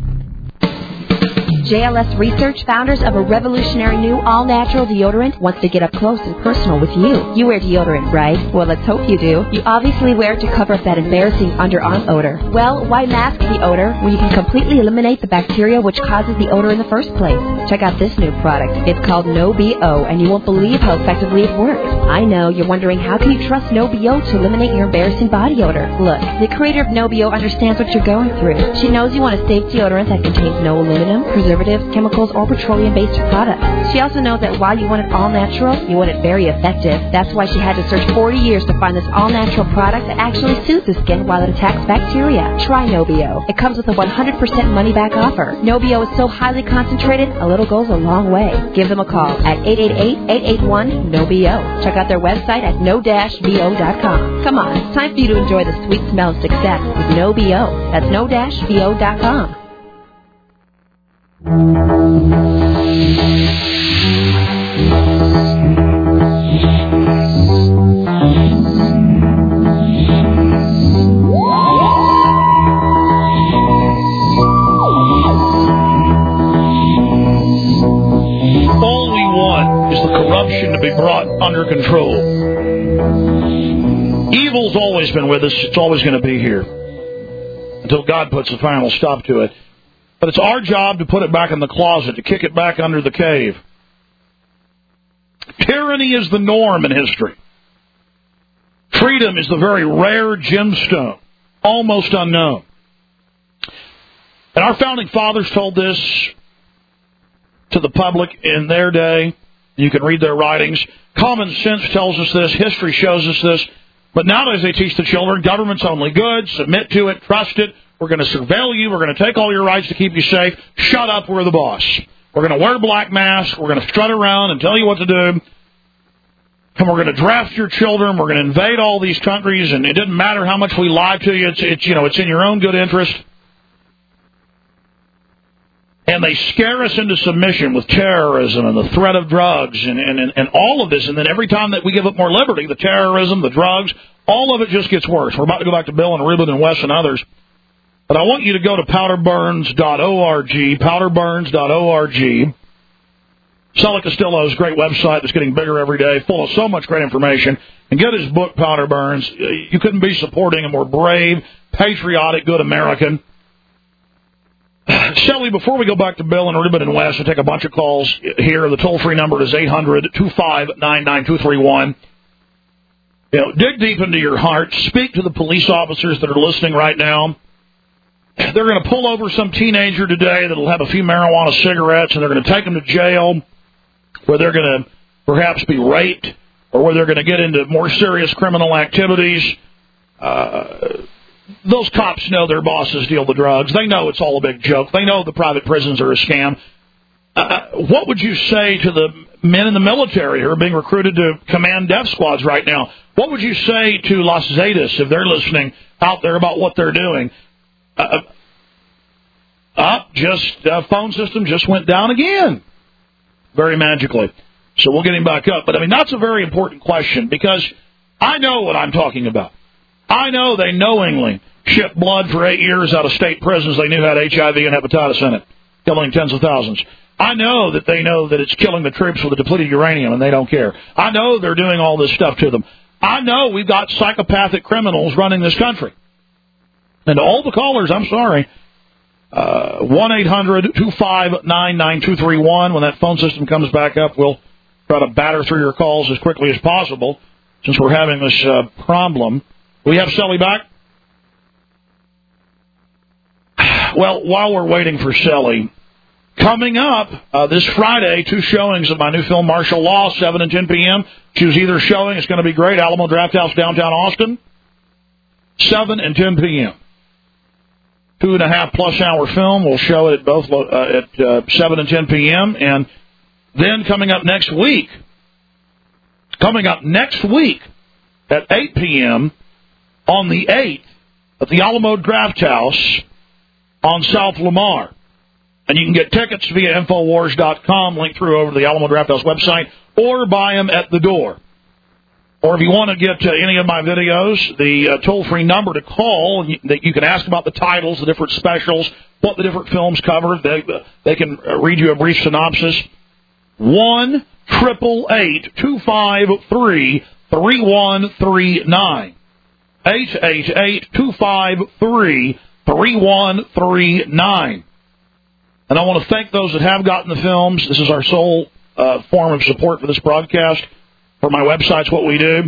J L S Research, founders of a revolutionary new all-natural deodorant, wants to get up close and personal with you. You wear deodorant, right? Well, let's hope you do. You obviously wear it to cover up that embarrassing underarm odor. Well, why mask the odor when you can completely eliminate the bacteria which causes the odor in the first place? Check out this new product. It's called No B O, and you won't believe how effectively it works. I know, you're wondering, how can you trust No B O to eliminate your embarrassing body odor? Look, the creator of No B O understands what you're going through. She knows you want a safe deodorant that contains no aluminum, preservatives, chemicals, or petroleum-based products. She also knows that while you want it all natural, you want it very effective. That's why she had to search forty years to find this all-natural product that actually soothes the skin while it attacks bacteria. Try No B O. It comes with a one hundred percent money-back offer. No B O is so highly concentrated, a little goes a long way. Give them a call at eight eight eight, eight eight one, N O B O. Check out their website at no dash b o dot com. Come on, it's time for you to enjoy the sweet smell of success with No B O. That's no dash b o dot com. All we want is the corruption to be brought under control. Evil's always been with us. It's always going to be here until God puts a final stop to it. But it's our job to put it back in the closet, to kick it back under the cave. Tyranny is the norm in history. Freedom is the very rare gemstone, almost unknown. And our founding fathers told this to the public in their day. You can read their writings. Common sense tells us this. History shows us this. But nowadays they teach the children, government's only good, submit to it, trust it. We're going to surveil you. We're going to take all your rights to keep you safe. Shut up, we're the boss. We're going to wear black masks. We're going to strut around and tell you what to do. And we're going to draft your children. We're going to invade all these countries. And it doesn't matter how much we lie to you. It's, it's you know, it's in your own good interest. And they scare us into submission with terrorism and the threat of drugs and, and, and all of this. And then every time that we give up more liberty, the terrorism, the drugs, all of it just gets worse. We're about to go back to Bill and Ruben and Wes and others. But I want you to go to powder burns dot org, powder burns dot org. Sully Costello's great website that's getting bigger every day, full of so much great information. And get his book, Powder Burns. You couldn't be supporting a more brave, patriotic, good American. Shelley, before we go back to Bill and Ruben and West and take a bunch of calls here, the toll-free number is eight hundred, two five nine, nine two three one. You know, dig deep into your heart. Speak to the police officers that are listening right now. They're going to pull over some teenager today that'll have a few marijuana cigarettes, and they're going to take them to jail, where they're going to perhaps be raped, or where they're going to get into more serious criminal activities. Uh, those cops know their bosses deal the drugs. They know it's all a big joke. They know the private prisons are a scam. Uh, what would you say to the men in the military who are being recruited to command death squads right now? What would you say to Las Zetas, if they're listening out there, about what they're doing? Uh, up, just uh, phone system just went down again, very magically. So we'll get him back up. But I mean, that's a very important question, because I know what I'm talking about. I know they knowingly shipped blood for eight years out of state prisons they knew had H I V and hepatitis in it, killing tens of thousands. I know that they know that it's killing the troops with the depleted uranium, and they don't care. I know they're doing all this stuff to them. I know we've got psychopathic criminals running this country. And to all the callers, I'm sorry, uh, one eight hundred, two five nine, nine two three one. When that phone system comes back up, we'll try to batter through your calls as quickly as possible, since we're having this uh, problem. We have Shelly back? Well, while we're waiting for Shelly, coming up uh, this Friday, two showings of my new film, Martial Law, seven and ten p.m. Choose either showing. It's going to be great. Alamo Drafthouse, downtown Austin, seven and ten p.m. Two and a half plus hour film. We'll show it at both uh, at uh, seven and ten p.m. And then coming up next week, coming up next week at eight p.m. on the eighth at the Alamo Drafthouse on South Lamar. And you can get tickets via Infowars dot com, link through over to the Alamo Drafthouse website, or buy them at the door. Or if you want to get uh, any of my videos, the uh, toll-free number to call, you, that you can ask about the titles, the different specials, what the different films cover. They, uh, they can uh, read you a brief synopsis. one eight eight eight, two five three, three one three nine. eight eight eight, two five three, three one three nine. And I want to thank those that have gotten the films. This is our sole uh, form of support for this broadcast. For my website's what we do.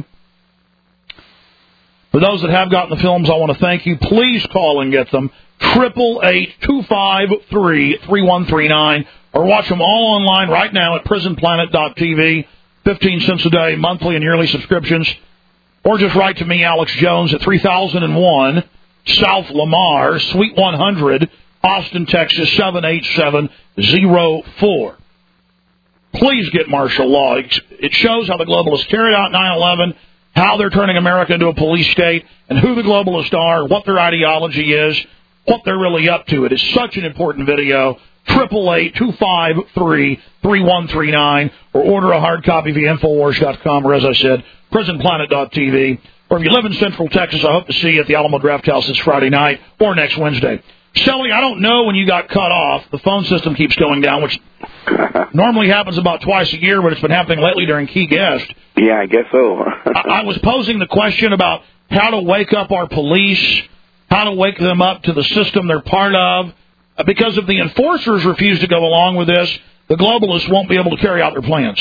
For those that have gotten the films, I want to thank you. Please call and get them. eight eight eight, two five three, three one three nine. Or watch them all online right now at prison planet dot t v. fifteen cents a day, monthly and yearly subscriptions. Or just write to me, Alex Jones, at three thousand one South Lamar, Suite one hundred, Austin, Texas, seven eight seven zero four. Please get martial law. It shows how the globalists carried out nine eleven, how they're turning America into a police state, and who the globalists are, what their ideology is, what they're really up to. It is such an important video. eight eight eight, two five three, three one three nine, or order a hard copy via Infowars dot com, or as I said, prison planet dot t v. Or if you live in Central Texas, I hope to see you at the Alamo Drafthouse this Friday night or next Wednesday. Shelly, I don't know when you got cut off. The phone system keeps going down, which normally happens about twice a year, but it's been happening lately during Key Guest. Yeah, I guess so. I, I was posing the question about how to wake up our police, how to wake them up to the system they're part of. Because if the enforcers refuse to go along with this, the globalists won't be able to carry out their plans.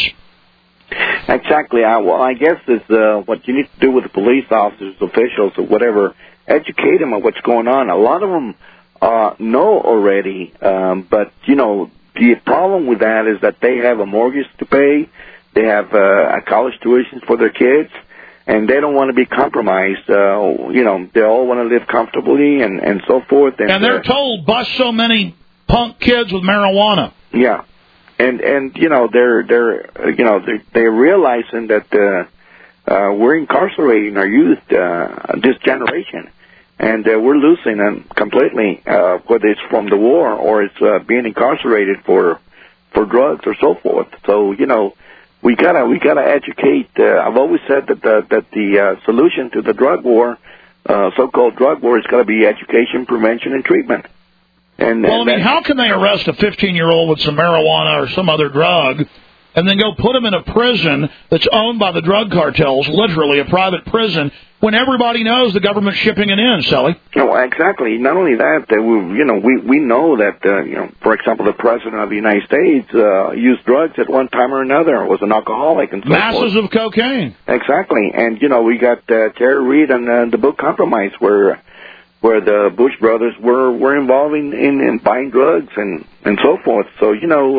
Exactly. I, well, I guess is uh, what you need to do with the police officers, officials, or whatever. Educate them on what's going on. A lot of them uh, know already, um, but you know the problem with that is that they have a mortgage to pay, they have uh, a college tuition for their kids, and they don't want to be compromised. Uh, you know, they all want to live comfortably and, and so forth. And, and they're uh, told, bust so many punk kids with marijuana. Yeah. And, and you know, they're, they're you know, they're, they're realizing that uh, uh, we're incarcerating our youth, uh, this generation. And uh, we're losing them completely, uh, whether it's from the war or it's uh, being incarcerated for for drugs or so forth. So, you know, we gotta we gotta educate. Uh, I've always said that the that the uh, solution to the drug war, uh, so-called drug war, is got to be education, prevention, and treatment. And well, and I mean, how can they arrest a fifteen-year-old with some marijuana or some other drug, and then go put him in a prison that's owned by the drug cartels, literally a private prison, when everybody knows the government's shipping it in, Sally? No, exactly. Not only that, uh, we, you know, we we know that, uh, you know, for example, the president of the United States uh, used drugs at one time or another, was an alcoholic and so Masses forth. of cocaine. Exactly. And, you know, we got uh, Terry Reid and uh, the book Compromise, where where the Bush brothers were, were involved in, in, in buying drugs and, and so forth. So, you know,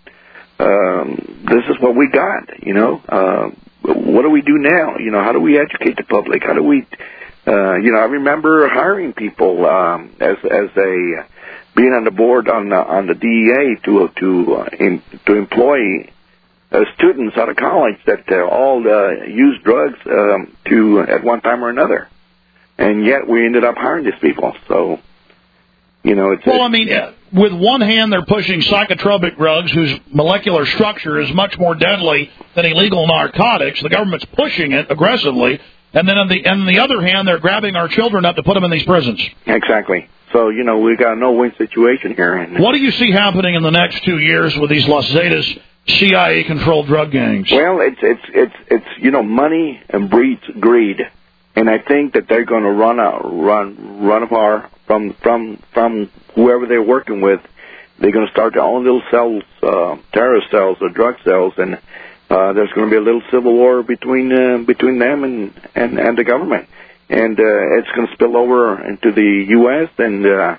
uh, um, this is what we got, you know. Uh, what do we do now? You know, how do we educate the public? How do we, uh, you know, I remember hiring people um, as as a, being on the board on the, on the D E A to, to, uh, in, to employ uh, students out of college that uh, all uh, used drugs um, to, at one time or another. And yet we ended up hiring these people. So, you know, it's... Well, I mean, with one hand they're pushing psychotropic drugs whose molecular structure is much more deadly than illegal narcotics. The government's pushing it aggressively. And then on the, on the other hand, they're grabbing our children up to put them in these prisons. Exactly. So, you know, we've got a no-win situation here. And what do you see happening in the next two years with these Las Zetas C I A-controlled drug gangs? Well, it's, it's, it's, it's you know, money and breeds greed. And I think that they're going to run out, run, run apart from from from whoever they're working with. They're going to start their own little cells, uh, terrorist cells or drug cells, and uh, there's going to be a little civil war between uh, between them and, and, and the government. And uh, it's going to spill over into the U S and uh,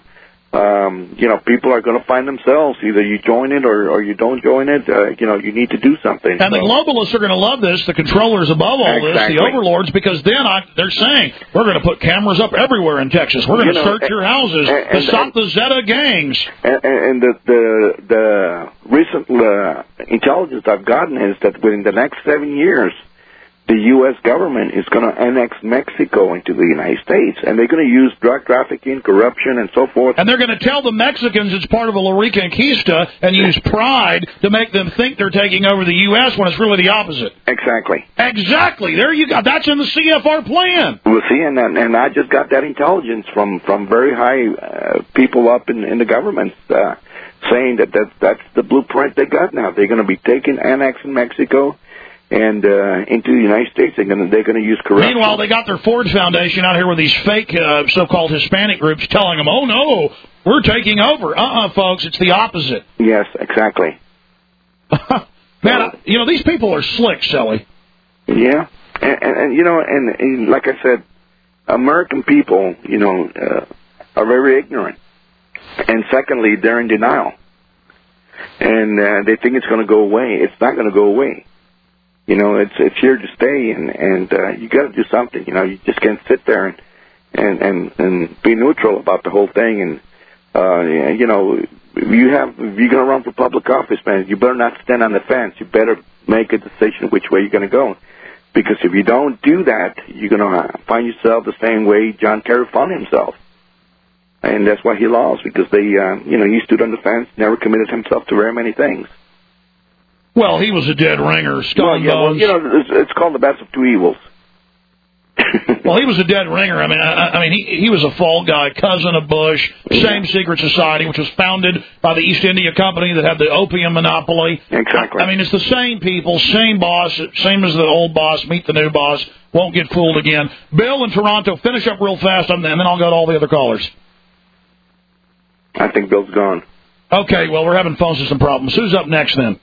um, you know, people are going to find themselves. Either you join it or, or you don't join it. Uh, you know, you need to do something. And so. The globalists are going to love this, the controllers above all exactly. this, the overlords, because then I, they're saying, we're going to put cameras up everywhere in Texas. We're going to search and, your houses and, and, to stop and, the Zeta gangs. And, and the, the, the recent uh, intelligence I've gotten is that within the next seven years, the U S government is going to annex Mexico into the United States, and they're going to use drug trafficking, corruption, and so forth. And they're going to tell the Mexicans it's part of a La Reconquista and use pride to make them think they're taking over the U S when it's really the opposite. Exactly. Exactly. There you go. That's in the C F R plan. We'll see, and, and I just got that intelligence from, from very high uh, people up in, in the government uh, saying that, that that's the blueprint they got now. They're going to be taking, annexing Mexico. And uh, into the United States, they're going to they're going to use corruption. Meanwhile, they got their Ford Foundation out here with these fake uh, so-called Hispanic groups telling them, "Oh no, we're taking over." Uh-uh, folks, it's the opposite. Yes, exactly. Man, I, you know these people are slick, Sally. Yeah, and, and, and you know, and, and like I said, American people, you know, uh, are very ignorant, and secondly, they're in denial, and uh, they think it's going to go away. It's not going to go away. You know, it's it's here to stay, and and uh, you got to do something. You know, you just can't sit there and and and, and be neutral about the whole thing. And uh, you know, if you have if you're going to run for public office, man, you better not stand on the fence. You better make a decision which way you're going to go, because if you don't do that, you're going to find yourself the same way John Kerry found himself, and that's why he lost, because they, uh, you know, he stood on the fence, never committed himself to very many things. Well, he was a dead ringer. Stone well, yeah, well, you know, it's, it's called the best of two evils. Well, he was a dead ringer. I mean, I, I mean, he he was a fall guy, cousin of Bush, same secret society, which was founded by the East India Company that had the opium monopoly. Exactly. I, I mean, it's the same people, same boss, same as the old boss. Meet the new boss. Won't get fooled again. Bill in Toronto, finish up real fast, and then I'll go to all the other callers. I think Bill's gone. Okay, well, we're having phone system problems. Who's up next then?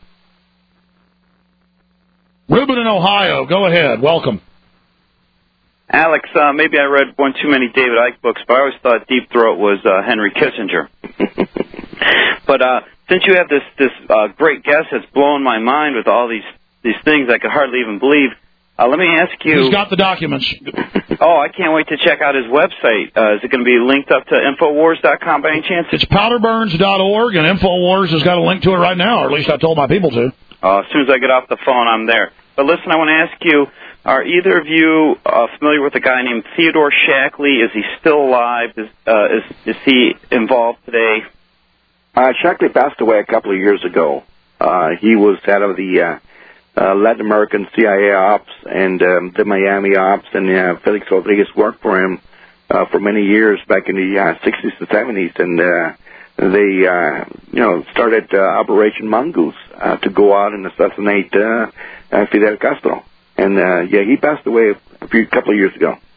Ruben in Ohio, go ahead. Welcome. Alex, uh, maybe I read one too many David Icke books, but I always thought Deep Throat was uh, Henry Kissinger. But uh, since you have this this uh, great guest that's blowing my mind with all these, these things I could hardly even believe, uh, let me ask you... He's got the documents. Oh, I can't wait to check out his website. Uh, is it going to be linked up to Infowars dot com by any chance? It's powder burns dot org, and Infowars has got a link to it right now, or at least I told my people to. Uh, as soon as I get off the phone, I'm there. But listen, I want to ask you, are either of you uh, familiar with a guy named Theodore Shackley? Is he still alive? Is uh, is, is he involved today? Uh, Shackley passed away a couple of years ago. Uh, he was head of the uh, uh, Latin American C I A ops and um, the Miami ops, and uh, Felix Rodriguez worked for him uh, for many years back in the uh, sixties and seventies, and uh, they, uh, you know, started uh, Operation Mongoose uh, to go out and assassinate uh, uh, Fidel Castro. And, uh, yeah, he passed away a few couple of years ago.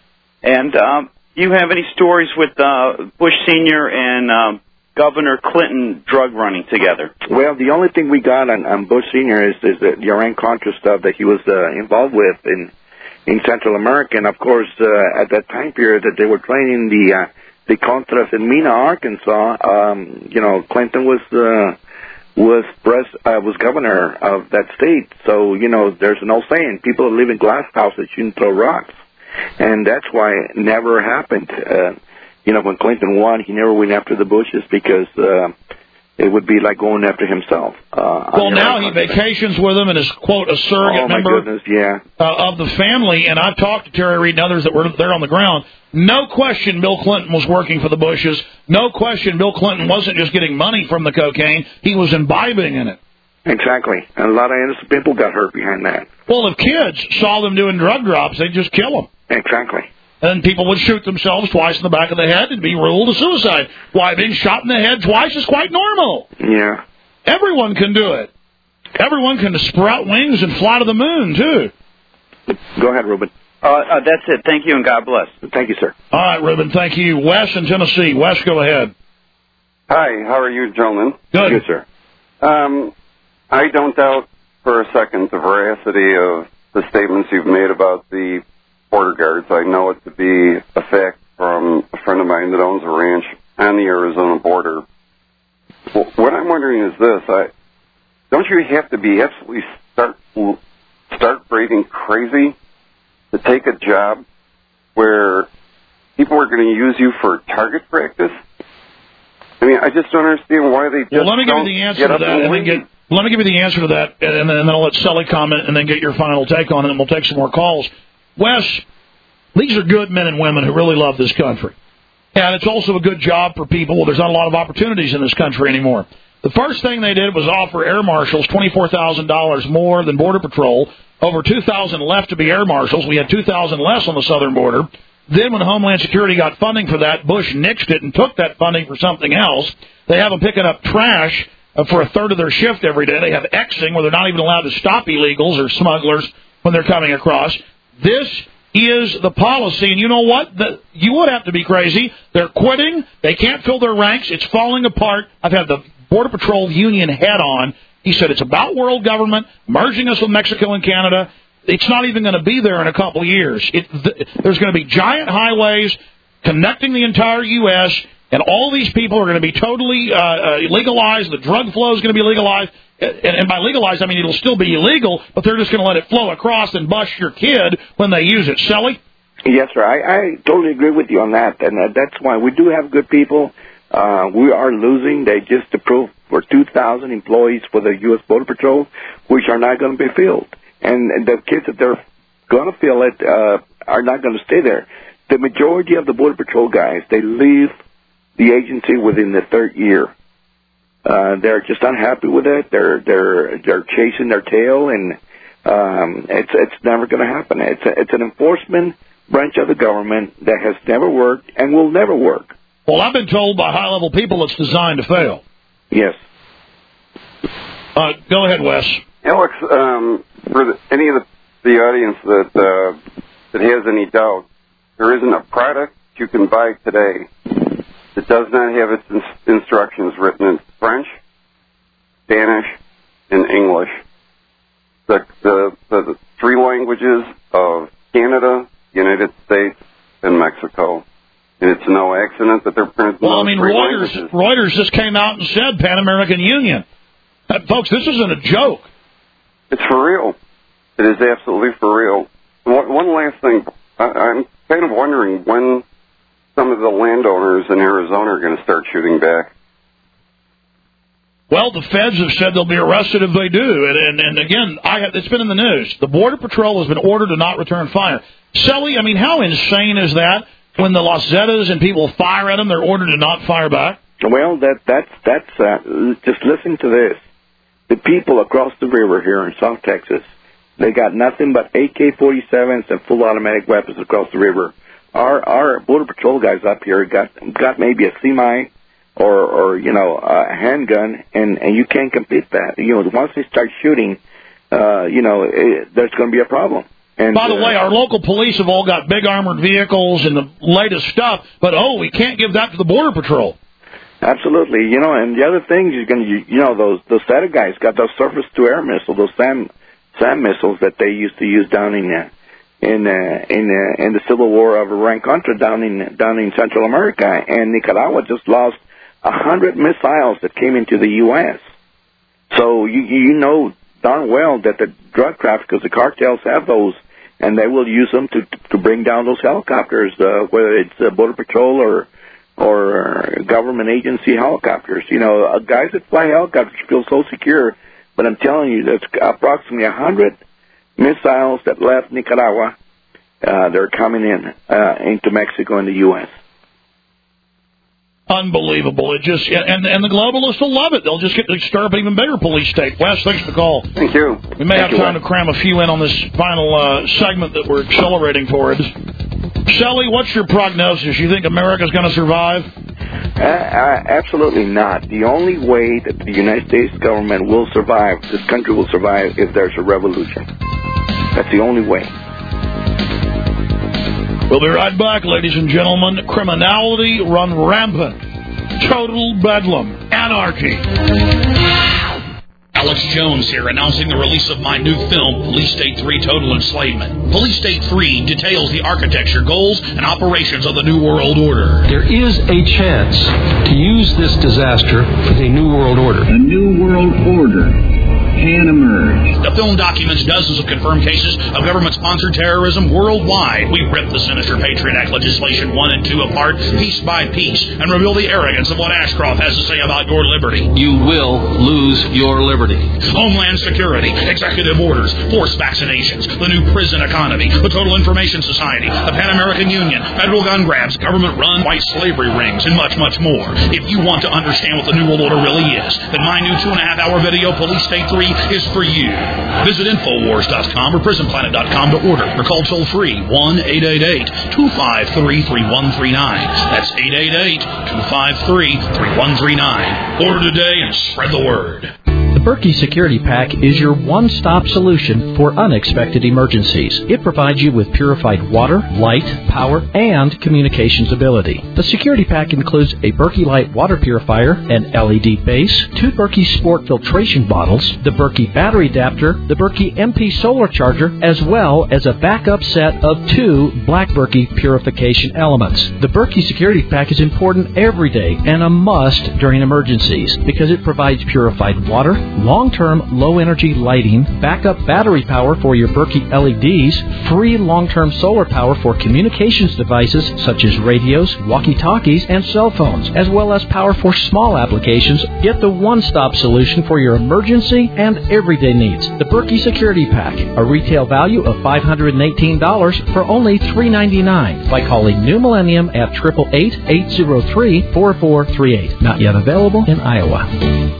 And um, do you have any stories with uh, Bush Senior and um, Governor Clinton drug running together? Well, the only thing we got on, on Bush Senior is, is the Iran-Contra stuff that he was uh, involved with in in Central America. And, of course, uh, at that time period that they were training the uh, the Contras in Mena, Arkansas, um, you know, Clinton was uh, was pres- uh, was governor of that state. So, you know, there's an old saying, people that live in glass houses shouldn't throw rocks. And that's why it never happened. Uh, you know, when Clinton won, he never went after the Bushes because uh, it would be like going after himself. Uh, well, now he vacations with them and is, quote, a surrogate oh, my member goodness, yeah. uh, of the family. And I've talked to Terry Reid and others that were there on the ground. No question Bill Clinton was working for the Bushes. No question Bill Clinton wasn't just getting money from the cocaine. He was imbibing in it. Exactly. And a lot of innocent people got hurt behind that. Well, if kids saw them doing drug drops, they'd just kill them. Exactly. And people would shoot themselves twice in the back of the head and be ruled a suicide. Why, being shot in the head twice is quite normal. Yeah. Everyone can do it. Everyone can sprout wings and fly to the moon, too. Go ahead, Ruben. Uh, uh, that's it. Thank you, and God bless. Thank you, sir. All right, Ruben, thank you. Wes in Tennessee. Wes, go ahead. Hi, how are you, gentlemen? Good. Good, sir. Um, I don't doubt for a second the veracity of the statements you've made about the border guards. I know it to be a fact from a friend of mine that owns a ranch on the Arizona border. Well, what I'm wondering is this. I, don't you have to be absolutely start, start raving crazy to take a job where people are going to use you for target practice? I mean, I just don't understand why they just well, let me give don't you the answer get to up that, and and then leave. get. Let me give you the answer to that, and then, and then I'll let Sully comment, and then get your final take on it, and we'll take some more calls. Wes, these are good men and women who really love this country. And it's also a good job for people. Well, there's not a lot of opportunities in this country anymore. The first thing they did was offer air marshals twenty-four thousand dollars more than Border Patrol. Over two thousand left to be air marshals. We had two thousand less on the southern border. Then when Homeland Security got funding for that, Bush nixed it and took that funding for something else. They have them picking up trash uh, for a third of their shift every day. They have Xing, where they're not even allowed to stop illegals or smugglers when they're coming across. This is the policy, and you know what? The, you would have to be crazy. They're quitting. They can't fill their ranks. It's falling apart. I've had the Border Patrol union head on. He said it's about world government, merging us with Mexico and Canada. It's not even going to be there in a couple of years. It, th- there's going to be giant highways connecting the entire U S, and all these people are going to be totally uh, uh, legalized. The drug flow is going to be legalized. And, and by legalized, I mean it'll still be illegal, but they're just going to let it flow across and bust your kid when they use it. Sully? Yes, sir. I, I totally agree with you on that, and uh, that's why we do have good people. Uh, we are losing. They just approved for two thousand employees for the U S Border Patrol, which are not going to be filled. And the kids that they're going to fill it uh, are not going to stay there. The majority of the Border Patrol guys, they leave the agency within the third year. Uh, they're just unhappy with it. They're they're they're chasing their tail, and um, it's it's never going to happen. It's a, it's an enforcement branch of the government that has never worked and will never work. Well, I've been told by high-level people it's designed to fail. Yes. Uh, go ahead, Wes. Alex, um, for the, any of the, the audience that uh, that has any doubt, there isn't a product you can buy today that does not have its in- instructions written in French, Spanish, and English. The, the, the, the three languages of Canada, United States, and Mexico. And it's no accident that they're printed in Well, I those mean, three Reuters, languages. Reuters just came out and said Pan American Union. Uh, folks, this isn't a joke. It's for real. It is absolutely for real. One, one last thing. I, I'm kind of wondering when some of the landowners in Arizona are going to start shooting back. Well, the feds have said they'll be arrested if they do. And, and, and again, I have, it's been in the news. The Border Patrol has been ordered to not return fire. Sully, I mean, how insane is that? When the Los Zetas and people fire at them, they're ordered to not fire back? Well, that that's that's uh, just listen to this. The people across the river here in South Texas, they got nothing but A K forty-sevens and full automatic weapons across the river. Our our Border Patrol guys up here got got maybe a semi or or you know a handgun, and and you can't compete that. You know, once they start shooting, uh, you know, it, there's going to be a problem. And, by the uh, way, our local police have all got big armored vehicles and the latest stuff, but, oh, we can't give that to the Border Patrol. Absolutely. You know, and the other thing, you're going to, you know, those those SATA guys got those surface-to-air missiles, those SAM, SAM missiles that they used to use down in uh, in uh, in uh, in the Civil War of Iran-Contra down in down in Central America, and Nicaragua just lost a hundred missiles that came into the U S. So you you know darn well that the drug traffickers, the cartels, have those, and they will use them to to bring down those helicopters, uh, whether it's uh, Border Patrol or or government agency helicopters. You know, uh, guys that fly helicopters feel so secure, but I'm telling you, there's approximately a hundred missiles that left Nicaragua. Uh, they're coming in uh, into Mexico and the U S. Unbelievable. It just and and the globalists will love it. They'll just get to stir up an even bigger police state. Wes, thanks for the call. Thank you. We may Thank have you, time Wes. to cram a few in on this final uh, segment that we're accelerating towards. Shelley, what's your prognosis? You think America's going to survive? Uh, uh, absolutely not. The only way that the United States government will survive, this country will survive, if there's a revolution. That's the only way. We'll be right back, ladies and gentlemen. Criminality run rampant. Total bedlam. Anarchy. Alex Jones here, announcing the release of my new film, Police State three Total Enslavement. Police State three details the architecture, goals, and operations of the New World Order. There is a chance to use this disaster for the New World Order. A New World Order can emerge. The film documents dozens of confirmed cases of government-sponsored terrorism worldwide. We rip the sinister Patriot Act legislation one and two apart, piece by piece, and reveal the arrogance of what Ashcroft has to say about your liberty. You will lose your liberty. Homeland Security, executive orders, forced vaccinations, the new prison economy, the Total Information Society, the Pan American Union, federal gun grabs, government-run white slavery rings, and much, much more. If you want to understand what the New World Order really is, then my new two-and-a-half-hour video, Police State three, is for you. Visit Infowars dot com or Prison Planet dot com to order, or call toll-free one eight eight eight, two five three, three one three nine. That's eight eight eight, two five three, three one three nine. Order today and spread the word. The Berkey Security Pack is your one-stop solution for unexpected emergencies. It provides you with purified water, light, power, and communications ability. The Security Pack includes a Berkey Light water purifier, an L E D base, two Berkey Sport filtration bottles, the Berkey battery adapter, the Berkey M P solar charger, as well as a backup set of two Black Berkey purification elements. The Berkey Security Pack is important every day and a must during emergencies because it provides purified water, long-term low-energy lighting, backup battery power for your Berkey L E Ds, free long-term solar power for communications devices such as radios, walkie-talkies, and cell phones, as well as power for small applications. Get the one-stop solution for your emergency and everyday needs. The Berkey Security Pack, a retail value of five hundred eighteen dollars for only three hundred ninety-nine dollars by calling New Millennium at eight eight eight, eight zero three, four four three eight. Not yet available in Iowa.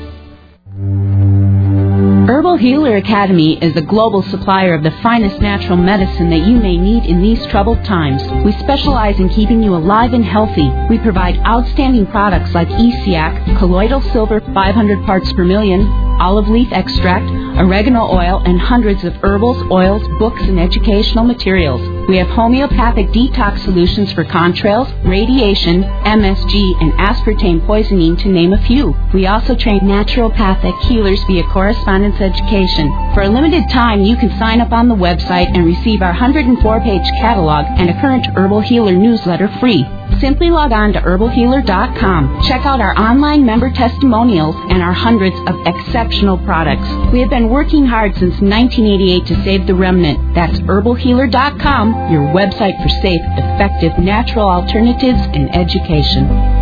Herbal Healer Academy is a global supplier of the finest natural medicine that you may need in these troubled times. We specialize in keeping you alive and healthy. We provide outstanding products like E C A C, colloidal silver five hundred parts per million, olive leaf extract, oregano oil, and hundreds of herbals, oils, books, and educational materials. We have homeopathic detox solutions for contrails, radiation, M S G, and aspartame poisoning, to name a few. We also train naturopathic healers via correspondence education. For a limited time, you can sign up on the website and receive our one hundred four page catalog and a current Herbal Healer newsletter free. Simply log on to herbal healer dot com. Check out our online member testimonials and our hundreds of exceptional products. We have been working hard since nineteen eighty-eight to save the remnant. That's herbal healer dot com, your website for safe, effective, natural alternatives and education.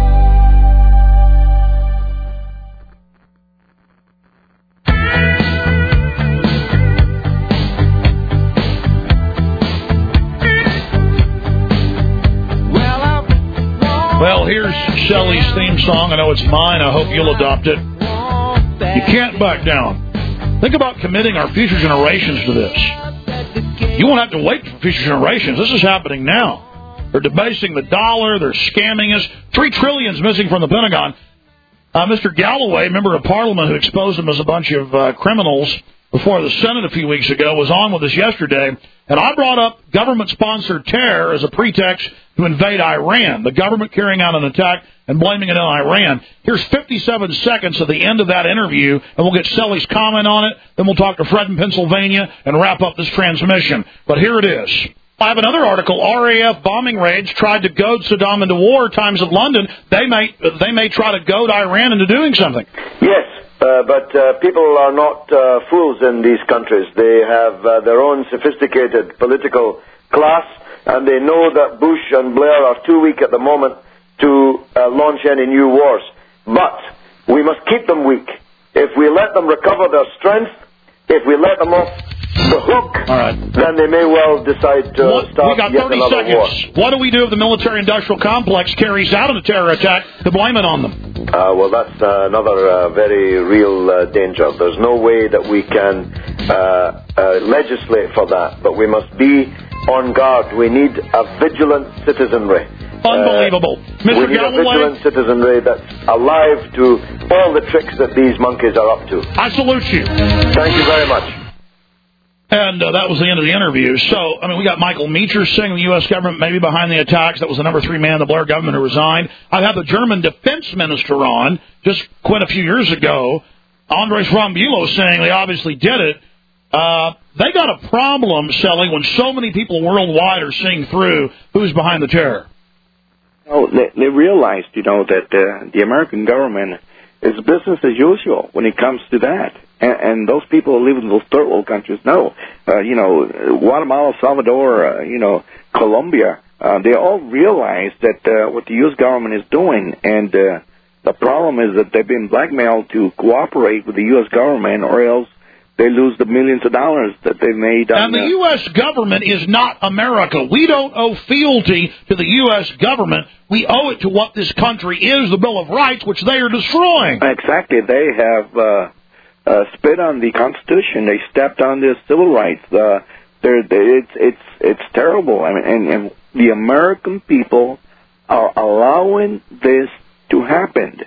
Well, here's Shelley's theme song. I know it's mine. I hope you'll adopt it. You can't back down. Think about committing our future generations to this. You won't have to wait for future generations. This is happening now. They're debasing the dollar. They're scamming us. Three trillions missing from the Pentagon. Uh, Mister Galloway, member of Parliament, who exposed them as a bunch of uh, criminals, before the Senate a few weeks ago, was on with us yesterday, and I brought up government-sponsored terror as a pretext to invade Iran, the government carrying out an attack and blaming it on Iran. Here's fifty-seven seconds of the end of that interview, and we'll get Selly's comment on it, then we'll talk to Fred in Pennsylvania and wrap up this transmission. But here it is. I have another article. R A F bombing raids tried to goad Saddam into war. Times of London. They may they may try to goad Iran into doing something. Yes, uh, but uh, people are not uh, fools in these countries. They have uh, their own sophisticated political class, and they know that Bush and Blair are too weak at the moment to uh, launch any new wars. But we must keep them weak. If we let them recover their strength, if we let them off the hook, all right, then they may well decide to what, start we got yet thirty another seconds. war. What do we do if the military-industrial complex carries out a terror attack to blame it on them? Uh, well, that's uh, another uh, very real uh, danger. There's no way that we can uh, uh, legislate for that, but we must be on guard. We need a vigilant citizenry. Unbelievable. Uh, Mister we need Galloway, a vigilant citizenry that's alive to all the tricks that these monkeys are up to. I salute you. Thank you very much. And uh, that was the end of the interview. So, I mean, we got Michael Meacher saying the U S government may be behind the attacks. That was the number three man of the Blair government who resigned. I had the German defense minister on just quite a few years ago, Andres von Bülow, saying they obviously did it. Uh, they got a problem, Selly, when so many people worldwide are seeing through who's behind the terror. Oh, they, they realized, you know, that uh, the American government is business as usual when it comes to that. And, and those people who live in those third world countries know, uh, you know, Guatemala, Salvador, uh, you know, Colombia, uh, they all realize that uh, what the U S government is doing. And uh, the problem is that they've been blackmailed to cooperate with the U S government, or else they lose the millions of dollars that they made. And on, the U S government is not America. We don't owe fealty to the U S government. We owe it to what this country is, the Bill of Rights, which they are destroying. Exactly. They have uh, uh, spit on the Constitution. They stepped on the civil rights. Uh, they're, they, it's it's it's terrible. I mean, and, and the American people are allowing this to happen.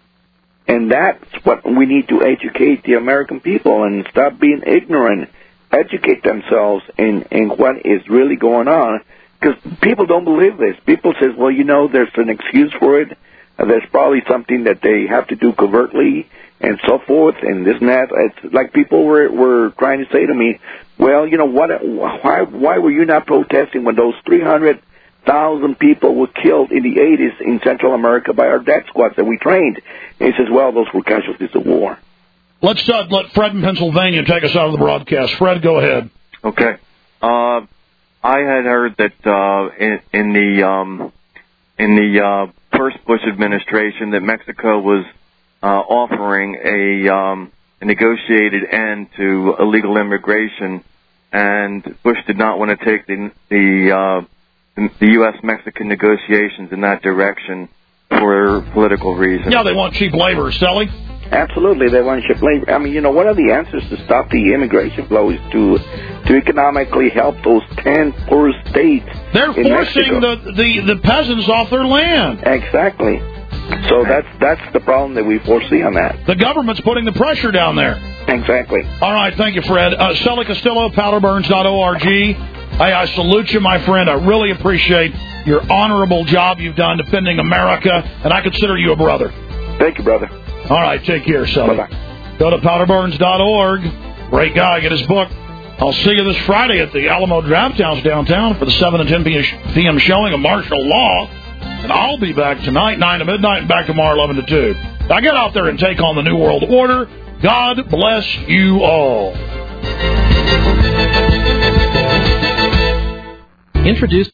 And that's what we need to educate the American people and stop being ignorant. Educate themselves in, in what is really going on. Because people don't believe this. People say, well, you know, there's an excuse for it. Uh, there's probably something that they have to do covertly and so forth and this and that. It's like people were, were trying to say to me, well, you know, what? why, why were you not protesting when those three hundred thousand people were killed in the eighties in Central America by our death squads that we trained? And he says, well, those were casualties of war. Let's uh, let Fred in Pennsylvania take us out of the broadcast. Fred, go ahead. Okay. Uh, I had heard that uh, in, in the um, in the uh, first Bush administration that Mexico was uh, offering a, um, a negotiated end to illegal immigration, and Bush did not want to take the the uh, the U S Mexican negotiations in that direction for political reasons. Yeah, they want cheap labor, Selly. Absolutely, they want cheap labor. I mean, you know, one of the answers to stop the immigration flow is to to economically help those ten poorest states. They're in forcing Mexico. the, the, the peasants off their land. Exactly. So that's that's the problem that we foresee on that. The government's putting the pressure down there. Exactly. All right, thank you, Fred. Uh, Selly Castillo, powder burns dot org. Hey, I salute you, my friend. I really appreciate your honorable job you've done defending America, and I consider you a brother. Thank you, brother. All right, take care, Selly. Bye-bye. Go to powder burns dot org. Great guy. Get his book. I'll see you this Friday at the Alamo Draft House downtown for the seven and ten p.m. showing of Martial Law. And I'll be back tonight, nine to midnight, and back tomorrow, eleven to two. Now get out there and take on the New World Order. God bless you all. Introduced